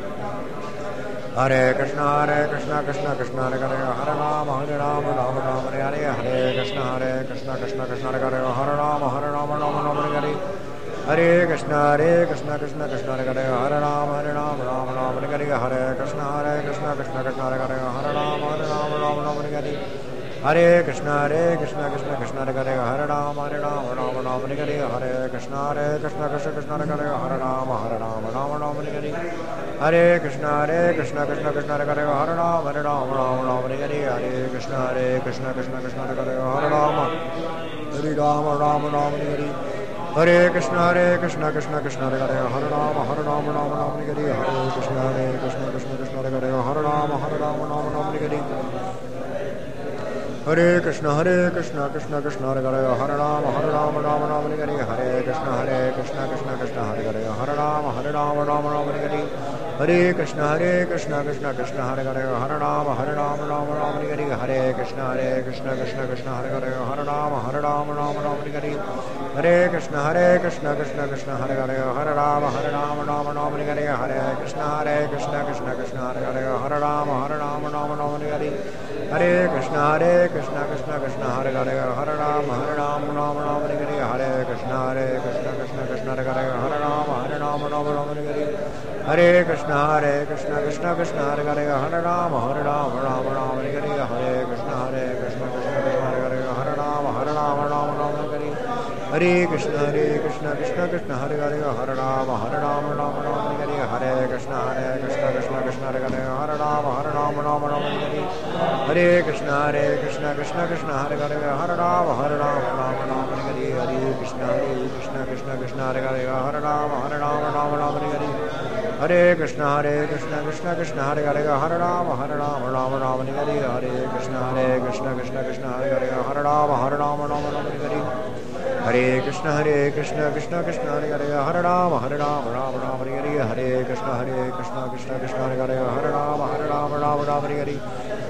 Hare Krishna Hare Krishna Krishna Krishna Hare Hare Hare Rama Hare Rama Rama Rama Hare Hare Hare Krishna Hare Krishna Krishna Krishna Hare Hare Hare Rama Hare Rama Rama Rama Hare Hare Hare Krishna Hare Krishna Krishna Krishna Hare Hare Hare Rama Hare Rama Rama Rama Hare Hare Hare Krishna Hare Krishna Krishna Krishna Hare Hare Hare Rama Hare Rama Rama Rama Hare Hare Hare Krishna Hare Krishna Krishna Krishna Hare Hare Hare Rama Hare Rama Rama Rama Hare Hare Hare Krishna Hare Krishna Krishna Krishna Hare Hare Hare Rama Hare Rama Rama Rama Hare Hare Hare Krishna Hare Krishna Krishna Krishna Hare Hare Hare Rama Hare Rama Rama Rama Hare Hare Hare Krishna Hare Krishna Krishna Krishna Hare Hare Hare Rama Hare Rama Rama Rama Hare Hare Hare Krishna Hare Krishna Krishna Krishna Hare Hare Hare Rama Hare Rama Rama Rama Hare Hare Hare Krishna Hare Krishna Krishna Krishna Hare Hare Hare Rama Hare Rama Rama Rama Hare Hare Hare Krishna Hare Krishna Krishna Krishna Hare Hare Hare Rama Hare Rama Rama Rama Hare Hare Hare Krishna Hare Krishna Krishna Krishna Hare Hare Hare Rama Hare Rama Rama Rama Hare Hare Hare Krishna Hare Krishna Krishna Krishna Hare Hare Hare Rama Hare Rama Rama Rama Hare Hare Hare Krishna Hare Krishna Krishna Krishna Hare Hare Hare Rama Hare Rama Rama Rama Hare Hare Hare Krishna Hare Krishna Krishna Krishna Hare Hare Hare Rama Hare Rama Rama Rama Hare Hare Hare Krishna Hare Krishna Krishna Krishna Hare Hare Hare Rama Hare Rama Rama Rama Hare Hare Hare Krishna Hare Krishna Krishna Krishna Hare Hare Hare Rama Hare Rama Rama Rama Hare Hare Hare Krishna Hare Krishna Krishna Krishna Hare Hare Hare Rama Hare Rama Rama Rama Hare Hare Hare Krishna Hare Krishna Krishna Krishna Hare Hare Hare Rama Hare Rama Rama Rama Hare Hare Hare Krishna Hare Krishna Krishna Krishna Hare Hare Hare Rama Hare Rama Rama Rama Hare Hare Hare Krishna Hare Krishna Krishna Krishna Hare Hare Hare Rama Hare Rama Rama Rama Hare Hare Hare Krishna Hare Krishna Krishna Krishna Hare Hare Hare Rama Hare Rama Rama Rama Hare Hare Hare Krishna Hare Krishna Krishna Krishna Hare Hare Hare Rama Hare Rama Rama Rama Hare Hare Hare Krishna Hare Krishna Krishna Krishna Hare Hare Hare Rama Hare Rama Rama Rama Hare Hare Hare Krishna Hare Krishna Krishna Krishna Hare Hare Hare Rama Hare Rama Rama Rama Hare Hare Hare Krishna Hare Krishna Krishna Krishna Hare Hare Hare Rama Hare Rama Rama Rama Hare Hare Hare Krishna Hare Krishna Krishna Krishna Hare Hare Hare Rama Hare Rama Rama Rama Hare Hare Hare Krishna Hare Krishna Krishna Krishna Hare Hare Hare Rama Hare Rama Rama Rama Hare Hare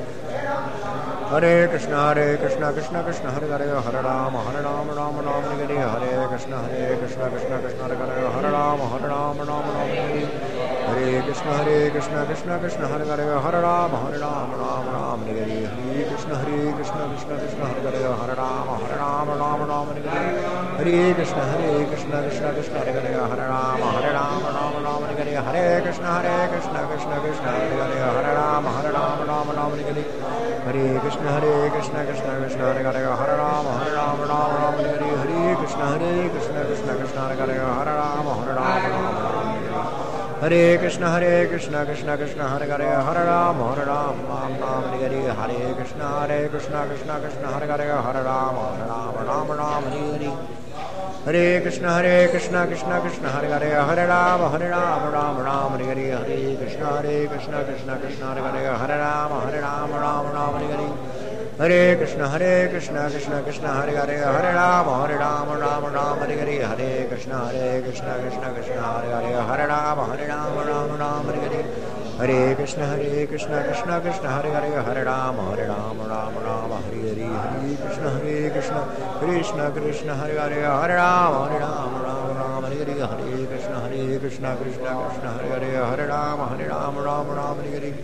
Hare Krishna Hare Krishna Krishna Krishna Hare Hare Hare Rama Hare Rama Rama Rama Hare Hare Hare Krishna Hare Krishna Krishna Krishna Hare Hare Hare Rama Hare Rama Rama Rama Hare Hare Hare Krishna Hare Krishna Krishna Krishna Hare Hare Hare Rama Hare Rama Rama Rama Hare Hare Hare Krishna Hare Krishna Krishna Krishna Hare Hare Hare Rama Hare Rama Rama Rama Hare Hare Hare Krishna Hare Krishna Krishna Krishna Hare Hare Hare Rama Hare Rama Rama Rama Hare Hare Hare Krishna Hare Krishna Krishna Krishna Hare Hare Hare Rama Hare Rama Rama Rama Hare Hare Hare Krishna Hare Krishna Krishna Krishna Hare Hare Hare Rama Hare Rama Rama Rama Hare Hare Hare Krishna Hare Krishna Krishna Krishna Hare Hare Hare Rama Hare Rama Rama Rama Hare Krishna Hare Krishna Krishna Krishna Hare Hare Hare Rama Hare Rama Rama Rama Hare Hare Hare Krishna Hare Krishna Krishna Krishna Hare Hare Hare Rama Hare Rama Rama Rama Hare Hare Hare Krishna Hare Krishna Krishna Krishna Hare Hare Hare Rama Hare Rama Rama Rama Hare Hare Hare Krishna Hare Krishna Krishna Krishna Hare Hare Hare Rama Hare Rama Rama Rama Hare Hare Hare Krishna Hare Krishna Krishna Krishna Hare Hare Hare Rama Hare Rama Rama Rama Hare Hare Hare Krishna Hare Krishna Krishna Krishna Hare Hare Hare Rama Hare Rama Rama Rama Hare Hare Hare Krishna Hare Krishna Krishna Krishna Hare Hare Hare Rama Hare Rama Rama Rama Hare Hare Hare Krishna Hare Krishna Krishna Krishna Hare Hare Hare Rama Hare Rama Rama Rama Hare Hare Hare Krishna Hare Krishna Krishna Krishna Hare Hare Hare Rama Hare Rama Rama Rama Hare Hare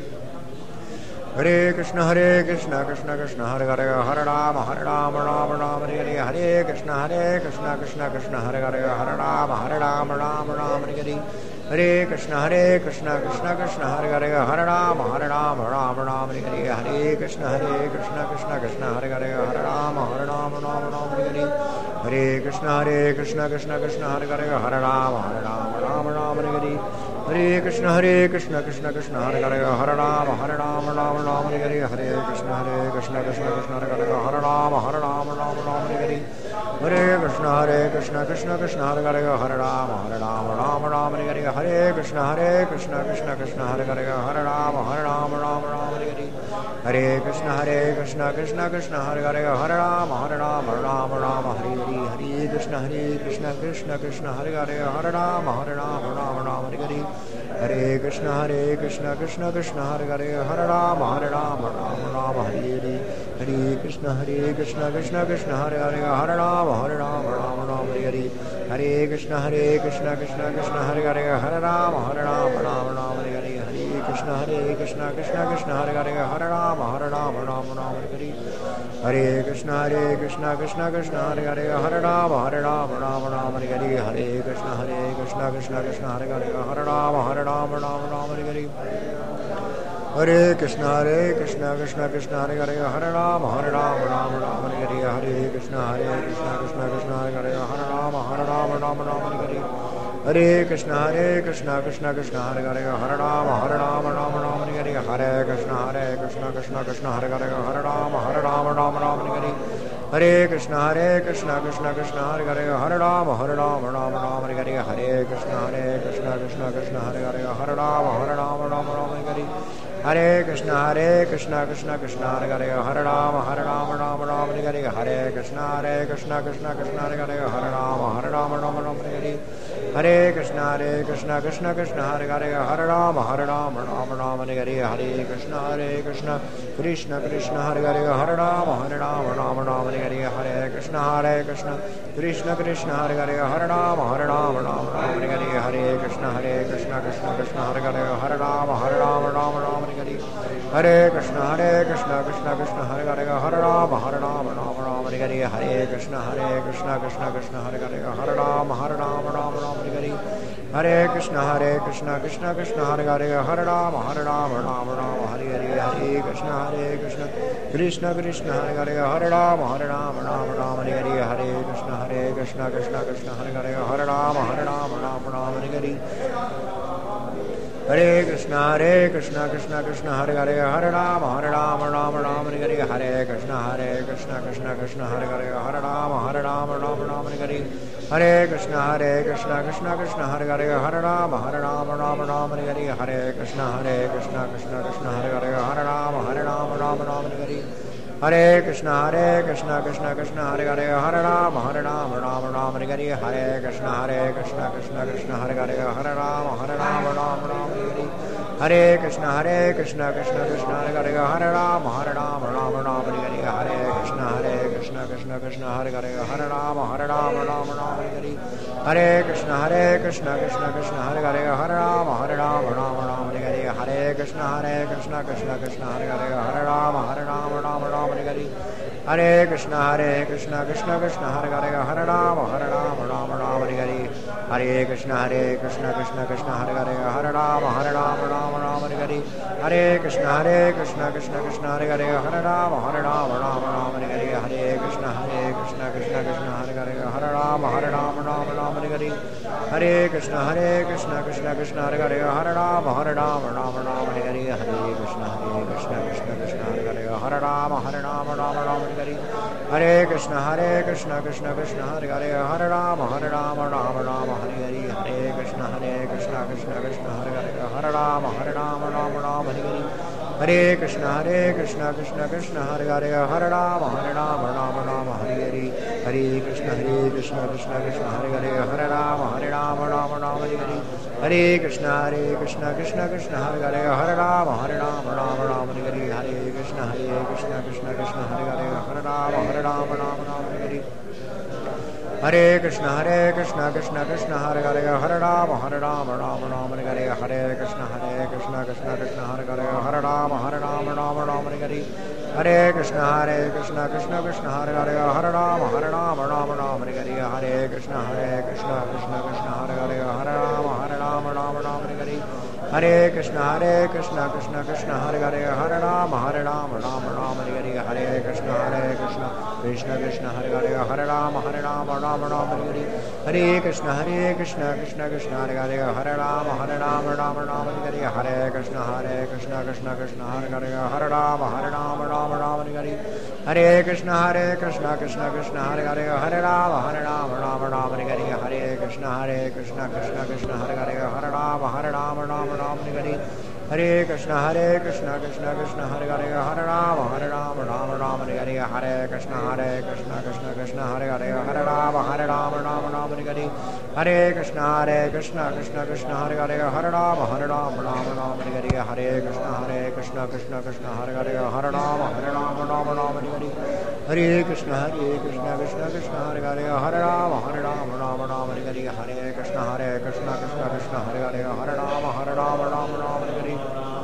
Hare Krishna Hare Krishna Krishna Krishna Hare Hare Hare Rama Hare Rama Rama Rama Hare Hare Hare Krishna Hare Krishna Krishna Krishna Hare Hare Hare Rama Hare Rama Rama Rama Hare Hare Hare Krishna Hare Krishna Krishna Krishna Hare Hare Hare Rama Hare Rama Rama Rama Hare Hare Hare Krishna Hare Krishna Krishna Krishna Hare Hare Hare Rama Hare Rama Rama Rama Hare Hare Hare Krishna Hare Krishna Krishna Krishna Hare Hare Hare Rama Hare Rama Rama Rama Hare Hare Hare Krishna Hare Krishna Krishna Krishna Hare Hare Hare Rama Hare Rama Rama Rama Hare Hare Hare Krishna Hare Krishna Krishna Krishna Hare Hare Hare Rama Hare Rama Rama Rama Hare Hare Hare Krishna Hare Krishna Krishna Krishna Hare Hare Hare Rama Hare Rama Rama Rama Hare Hare Hare Krishna Hare Krishna Krishna Krishna Hare Hare Hare Rama Hare Rama Rama Rama Hare Hare Hare Krishna Hare Krishna Krishna Krishna Hare Hare Hare Rama Hare Rama Rama Rama Hare Hare Hare Krishna Hare Krishna Krishna Krishna Hare Hare Hare Rama Hare Rama Rama Rama Hare Hare Hare Krishna Hare Krishna Krishna Krishna Hare Hare Hare Rama Hare Rama Rama Rama Hare Hare Hare Krishna Hare Krishna Krishna Krishna Hare Hare Hare Rama Hare Rama Rama Rama Hare Hare Hare Krishna Hare Krishna Krishna Krishna Hare Hare Hare Rama Hare Rama Rama Rama Hare Hare Hare Krishna Hare Krishna Krishna Krishna Hare Hare Hare Rama Hare Rama Rama Rama Hare Hare Hare Krishna Hare Krishna Krishna Krishna Hare Hare Hare Rama Hare Rama Rama Rama Hare Hare Hare Krishna Hare Krishna Krishna Krishna Hare Hare Hare Rama Hare Rama Rama Rama Hare Hare Hare Krishna Hare Krishna Krishna Krishna Hare Hare Hare Rama Hare Rama Rama Rama Hare Hare Hare Krishna Hare Krishna Krishna Krishna Hare Hare Hare Rama Hare Rama Rama Rama Hare Hare Hare Krishna Hare Krishna Krishna Krishna Hare Hare Hare Rama Hare Rama Rama Rama Hare Hare Hare Krishna Hare Krishna Krishna Krishna Hare Hare Hare Rama Hare Rama Rama Rama Hare Hare Hare Krishna Hare Krishna Krishna Krishna Hare Hare Hare Rama Hare Rama Rama Rama Hare Hare Hare Krishna Hare Krishna Krishna Krishna Hare Hare Hare Rama Hare Rama Rama Rama Hare Hare Hare Krishna Hare Krishna Krishna Krishna Hare Hare Hare Rama Hare Rama Rama Rama Hare Hare Hare Krishna Hare Krishna Krishna Krishna Hare Hare Hare Rama Hare Rama Rama Rama Hare Hare Hare Krishna Hare Krishna Krishna Krishna Hare Hare Hare Rama Hare Rama Rama Rama Hare Hare Hare Krishna Hare Krishna Krishna Krishna Hare Hare Hare Rama Hare Rama Rama Rama Hare Hare Hare Krishna Hare Krishna Krishna Krishna Hare Hare Hare Rama Hare Rama Rama Rama Hare Hare Hare Krishna Hare Krishna Krishna Krishna Hare Hare Hare Rama Hare Rama Rama Rama Hare Hare Hare Krishna Hare Krishna Krishna Krishna Hare Hare Hare Rama Hare Rama Rama Rama Hare Hare Hare Krishna Hare Krishna Krishna Krishna Hare Hare Hare Rama Hare Rama Rama Rama Hare Hare Hare Krishna Hare Krishna Krishna Krishna Hare Hare Hare Rama Hare Rama Rama Rama Hare Hare Hare Krishna Hare Krishna Krishna Krishna Hare Hare Hare Rama Hare Rama Rama Rama Hare Hare Hare Krishna Hare Krishna Krishna Krishna Hare Hare Hare Rama Hare Rama Rama Rama Hare Hare Hare Krishna Hare Krishna Krishna Krishna Hare Hare Hare Rama Hare Rama Rama Rama Hare Hare Hare Krishna Hare Krishna Krishna Krishna Hare Hare Hare Rama Hare Rama Rama Rama Hare Hare Hare Krishna Hare Krishna Krishna Krishna Hare Hare Hare Rama Hare Rama Rama Rama Hare Hare Hare Krishna Hare Krishna Krishna Krishna Hare Hare Hare Rama Hare Rama Rama Rama Hare Hare Hare Krishna Hare Krishna Krishna Krishna Hare Hare Hare Rama Hare Rama Rama Rama Hare Hare Hare Krishna Hare Krishna Krishna Krishna Hare Hare Hare Rama Hare Rama Rama Rama Hare Hare Hare Krishna Hare Krishna Krishna Krishna Hare Hare Hare Rama Hare Rama Rama Rama Hare Hare Hare Krishna Hare Krishna Krishna Krishna Hare Hare Hare Rama Hare Rama Rama Rama Hare Hare Hare Krishna Hare Krishna Krishna Krishna Hare Hare Hare Rama Hare Rama Rama Rama Hare Hare Hare Krishna Hare Krishna Krishna Krishna Hare Hare Hare Rama Hare Rama Rama Rama Hare Hare Hare Krishna Hare Krishna Krishna Krishna Hare Hare Hare Rama Hare Rama Rama Rama Hare Hare Hare Krishna Hare Krishna Krishna Krishna Hare Hare Hare Rama Hare Rama Rama Rama Hare Hare Hare Krishna Hare Krishna Krishna Krishna Hare Hare Hare Rama Hare Rama Rama Rama Hare Hare Hare Krishna Hare Krishna Krishna Krishna Hare Hare Hare Rama Hare Rama Rama Rama Hare Hare Hare Krishna Hare Krishna Krishna Krishna Hare Hare Hare Rama Hare Rama Rama Rama Hare Hare Hare Krishna Hare Krishna Krishna Krishna Hare Hare Hare Rama Hare Rama Rama Rama Hare Hare Hare Krishna Hare Krishna Krishna Krishna Hare Hare Hare Rama Hare Rama Rama Rama Hare Hare Hare Krishna Hare Krishna Krishna Krishna Hare Hare Hare Rama Hare Rama Rama Rama Hare Hare Hare Krishna Hare Krishna Krishna Krishna Hare Hare Hare Rama Hare Rama Rama Rama Hare Hare Hare Krishna Hare Krishna Krishna Krishna Hare Hare Hare Rama Hare Rama Rama Rama Hare Hare Hare Krishna Hare Krishna Krishna Krishna Hare Hare Hare Rama Hare Rama Rama Rama Hare Hare Hare Krishna Hare Krishna Krishna Krishna Hare Hare Hare Rama Hare Rama Rama Rama Hare Hare Hare Krishna Hare Krishna Krishna Krishna Hare Hare Hare Rama Hare Rama Rama Rama Hare Hare Hare Krishna Hare Krishna Krishna Krishna Hare Hare Hare Rama Hare Rama Rama Rama Hare Hare Hare Krishna Hare Krishna Krishna Krishna Hare Hare Hare Rama Hare Rama Rama Rama Hare Hare Hare Krishna Hare Krishna Krishna Krishna Hare Hare Hare Rama Hare Rama Rama Rama Hare Hare Hare Krishna Hare Krishna Krishna Krishna Hare Hare Hare Rama Hare Rama Rama Rama Hare Hare Hare Krishna Hare Krishna Krishna Krishna Hare Hare Hare Rama Hare Rama Rama Rama Hare Hare Hare Krishna Hare Krishna Krishna Krishna Hare Hare Hare Rama Hare Rama Rama Rama Hare Hare Hare Krishna Hare Krishna Krishna Krishna Hare Hare Hare Rama Hare Rama Rama Rama Hare Hare Hare Krishna Hare Krishna Krishna Krishna Hare Hare Hare Rama Hare Rama Rama Rama Hare Hare Hare Krishna Hare Krishna Krishna Krishna Hare Hare Hare Rama Hare Rama Rama Rama Hare Hare Hare Krishna Hare Krishna Krishna Krishna Hare Hare Hare Rama Hare Rama Rama Rama Hare Hare Hare Krishna Hare Krishna Krishna Krishna Hare Hare Hare Rama Hare Rama Rama Rama Hare Hare Hare Krishna Hare Krishna Krishna Krishna Hare Hare Hare Rama Hare Rama Rama Rama Hare Hare Hare Krishna Hare Krishna Krishna Krishna Hare Hare Hare Rama Hare Rama Rama Rama Hare Hare Hare Krishna Hare Krishna Krishna Krishna Hare Hare Hare Rama Hare Rama Rama Rama Hare Hare Hare Krishna Hare Krishna Krishna Krishna Hare Hare Hare Rama Hare Rama Rama Rama Hare Hare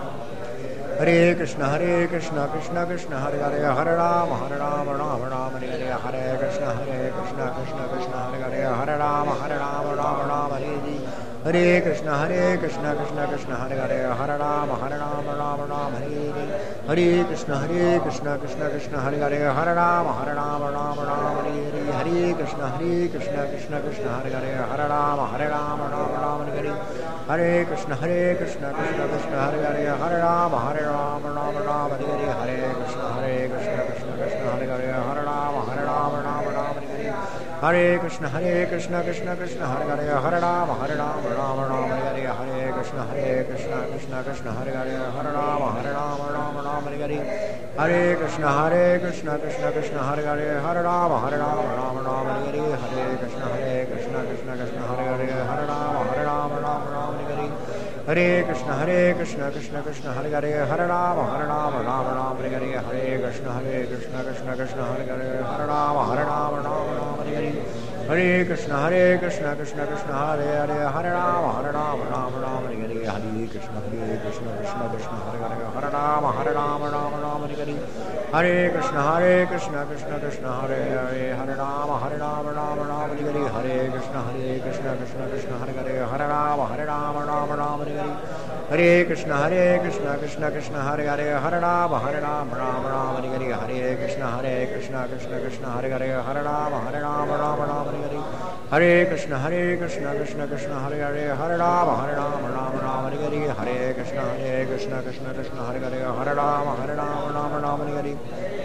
Hare Krishna Hare Krishna Krishna Krishna Hare Hare Hare Rama Hare Rama Rama Rama Hare Hare Hare Krishna Hare Krishna Krishna Krishna Hare Hare Hare Rama Hare Rama Rama Rama Hare Hare Hare Krishna Hare Krishna Krishna Krishna Hare Hare Hare Rama Hare Rama Rama Rama Hare Hare Hare Krishna Hare Krishna Krishna Krishna Hare Hare Hare Rama Hare Rama Rama Rama Hare Hare Hare Krishna Hare Krishna Krishna Krishna Hare Hare Hare Rama Hare Rama Rama Rama Hare Hare Hare Krishna Hare Krishna Krishna Krishna Hare Hare Hare Rama Hare Rama Rama Rama Hare Hare Hare Krishna Hare Krishna Krishna Krishna Hare Hare Hare Rama Hare Rama Rama Rama Hare Hare Hare Krishna Hare Krishna Krishna Krishna Hare Hare Hare Rama Hare Rama Rama Rama Hare Hare Hare Krishna Hare Krishna Krishna Krishna Hare Hare Hare Rama Hare Rama Rama Rama Hare Hare Hare Krishna Hare Krishna Krishna Krishna Hare Hare Hare Rama Hare Rama Rama Rama Hare Hare Hare Krishna Hare Krishna Krishna Krishna Hare Hare Hare Hare Rama Hare Rama Rama Rama Hare Hare Hare Krishna Hare Krishna Krishna Krishna Hare Hare Hare Rama Hare Rama Rama Rama Hare Hare Hare Krishna Hare Krishna Krishna Krishna Hare Hare Hare Rama Hare Rama Rama Rama Hare Hare Hare Krishna Hare Krishna Krishna Krishna Hare Hare Hare Rama Hare Rama Rama Rama Hare Hare Hare Krishna Hare Krishna Krishna Krishna Hare Hare Hare Rama Hare Rama Rama Rama Hare Hare Hare Krishna Hare Krishna Krishna Krishna Hare Hare Hare Rama Hare Rama Rama Rama Hare Hare Hare Krishna Hare Krishna Krishna Krishna Hare Hare Hare Rama Hare Rama Rama Rama Hare Hare Hare Krishna Hare Krishna Krishna Krishna Hare Hare Hare Rama Hare Rama Rama Rama Hare Hare Hare Krishna Hare Krishna Krishna Krishna Hare Hare Hare Rama Hare Rama Rama Rama Hare Hare Hare Krishna Hare Krishna Krishna Krishna Hare Hare Hare Rama Hare Rama Rama Rama Hare Hare Hare Krishna Hare Krishna Krishna Krishna Hare Hare Hare Rama Hare Rama Rama Rama Hare Hare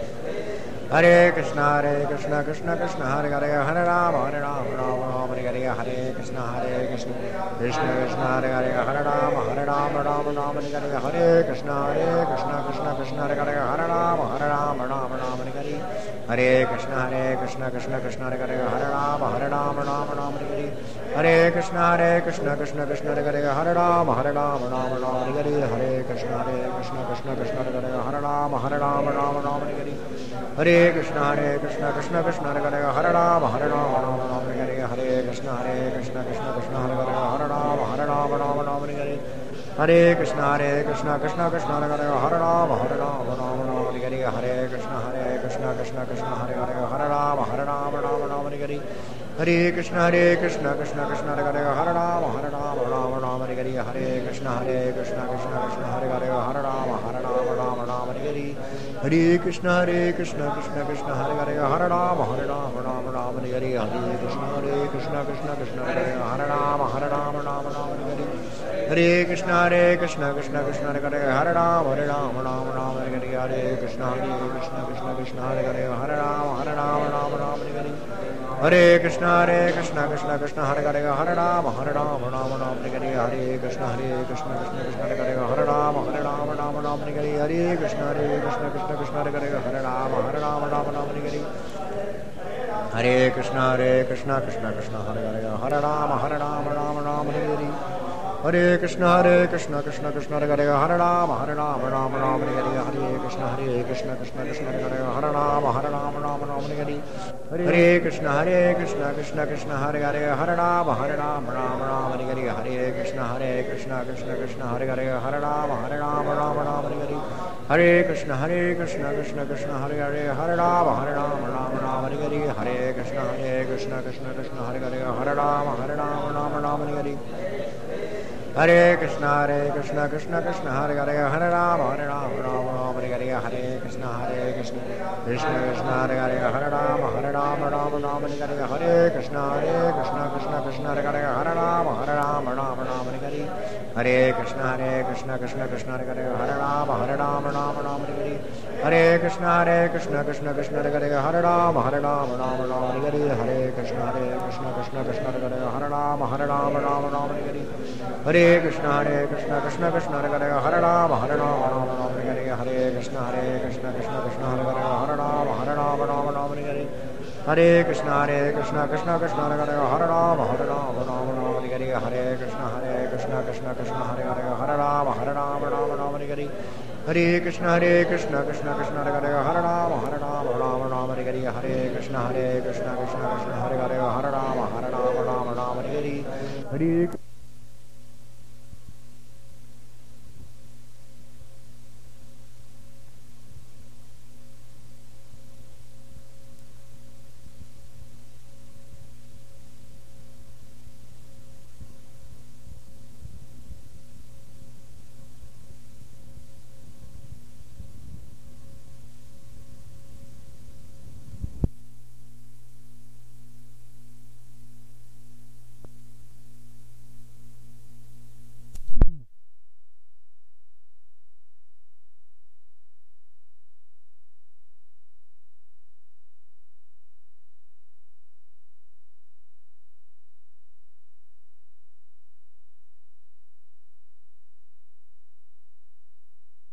Hare Krishna Hare Krishna Krishna Krishna Hare Hare Hare Rama Hare Rama Rama Rama Hare Hare Hare Krishna Hare Krishna Krishna Krishna Hare Hare Hare Rama Hare Rama Rama Rama Hare Hare Hare Krishna Hare Krishna Krishna Krishna Hare Hare Hare Rama Hare Rama Rama Rama Hare Hare Hare Krishna Hare Krishna Krishna Krishna Hare Hare Hare Rama Hare Rama Rama Rama Hare Hare Hare Krishna Hare Krishna Krishna Krishna Hare Hare Hare Rama Hare Rama Rama Rama Hare Hare Hare Krishna Hare Krishna Krishna Krishna Hare Hare Hare Rama Hare Rama Rama Rama Hare Hare Hare Krishna Hare Krishna Krishna Krishna Hare Hare Hare Rama Hare Rama Rama Rama Hare Hare Hare Krishna Hare Krishna Krishna Krishna Hare Hare Hare Rama Hare Rama Rama Rama Hare Hare Hare Krishna Hare Krishna Krishna Krishna Hare Hare Hare Rama Hare Rama Rama Rama Hare Hare Hare Krishna Hare Krishna Krishna Krishna Hare Hare Hare Rama Hare Rama Rama Rama Hare Hare Hare Krishna Hare Krishna Krishna Krishna Hare Hare Hare Rama Hare Rama Rama Rama Hare Hare Hare Krishna Hare Krishna Krishna Krishna Hare Hare Hare Rama Hare Rama Rama Rama Hare Hare Hare Krishna Hare Krishna Krishna Krishna Hare Hare Hare Rama Hare Rama Rama Rama Hare Hare Hare Krishna Hare Krishna Krishna Krishna Hare Hare Hare Rama Hare Rama Rama Rama Hare Hare Hare Krishna Hare Krishna Krishna Krishna Hare Hare Hare Rama Hare Rama Rama Rama Hare Hare Hare Krishna Hare Krishna Krishna Krishna Hare Hare Hare Rama Hare Rama Rama Rama Hare Hare Hare Krishna Hare Krishna Krishna Krishna Hare Hare Hare Rama Hare Rama Rama Rama Hare Hare Hare Krishna Hare Krishna Krishna Krishna Hare Hare Hare Rama Hare Rama Rama Rama Hare Hare Hare Krishna Hare Krishna Krishna Krishna Hare Hare Hare Rama Hare Rama Rama Rama Hare Hare Hare Krishna Hare Krishna Krishna Krishna Hare Hare Hare Rama Hare Rama Rama Rama Hare Hare Hare Krishna Hare Krishna Krishna Krishna Hare Hare Hare Rama Hare Rama Rama Rama Hare Hare Hare Krishna Hare Krishna Krishna Krishna Hare Hare Hare Rama Hare Rama Rama Rama Hare Hare Hare Krishna Hare Krishna Krishna Krishna Hare Hare Hare Rama Hare Rama Rama Rama Hare Hare Hare Krishna Hare Krishna Krishna Krishna Hare Hare Hare Rama Hare Rama Rama Rama Hare Hare Hare Krishna Hare Krishna Krishna Krishna Hare Hare Hare Rama Hare Rama Rama Rama Hare Hare Hare Krishna Hare Krishna Krishna Krishna Hare Hare Hare Rama Hare Rama Rama Rama Hare Hare Hare Krishna Hare Krishna Krishna Krishna Hare Hare Hare Rama Hare Rama Rama Rama Hare Hare Hare Krishna Hare Krishna Krishna Krishna Hare Hare Hare Rama Hare Rama Rama Rama Hare Hare Hare Krishna Hare Krishna Krishna Krishna Hare Hare Hare Rama Hare Rama Rama Rama Hare Hare Hare Krishna Hare Krishna Krishna Krishna Hare Hare Hare Rama Hare Rama Rama Rama Hare Hare Hare Krishna Hare Krishna Krishna Krishna Hare Hare Hare Rama Hare Rama Rama Rama Hare Hare Hare Krishna Hare Krishna Krishna Krishna Hare Hare Hare Rama Hare Rama Rama Rama Hare Hare Hare Krishna Hare Krishna Krishna Krishna Hare Hare Hare Rama Hare Rama Rama Rama Hare Hare Hare Krishna Hare Krishna Krishna Krishna Hare Hare Hare Rama Hare Rama Rama Rama Hare Hare Hare Krishna Hare Krishna Krishna Krishna Hare Hare Hare Rama Hare Rama Rama Rama Hare Hare Hare Krishna Hare Krishna Krishna Krishna Hare Hare Hare Rama Hare Rama Rama Rama Hare Hare Hare Krishna Hare Krishna Krishna Krishna Hare Hare Hare Rama Hare Rama Rama Rama Hare Hare Hare Krishna Hare Krishna Krishna Krishna Hare Hare Hare Rama Hare Rama Rama Rama Hare Hare Hare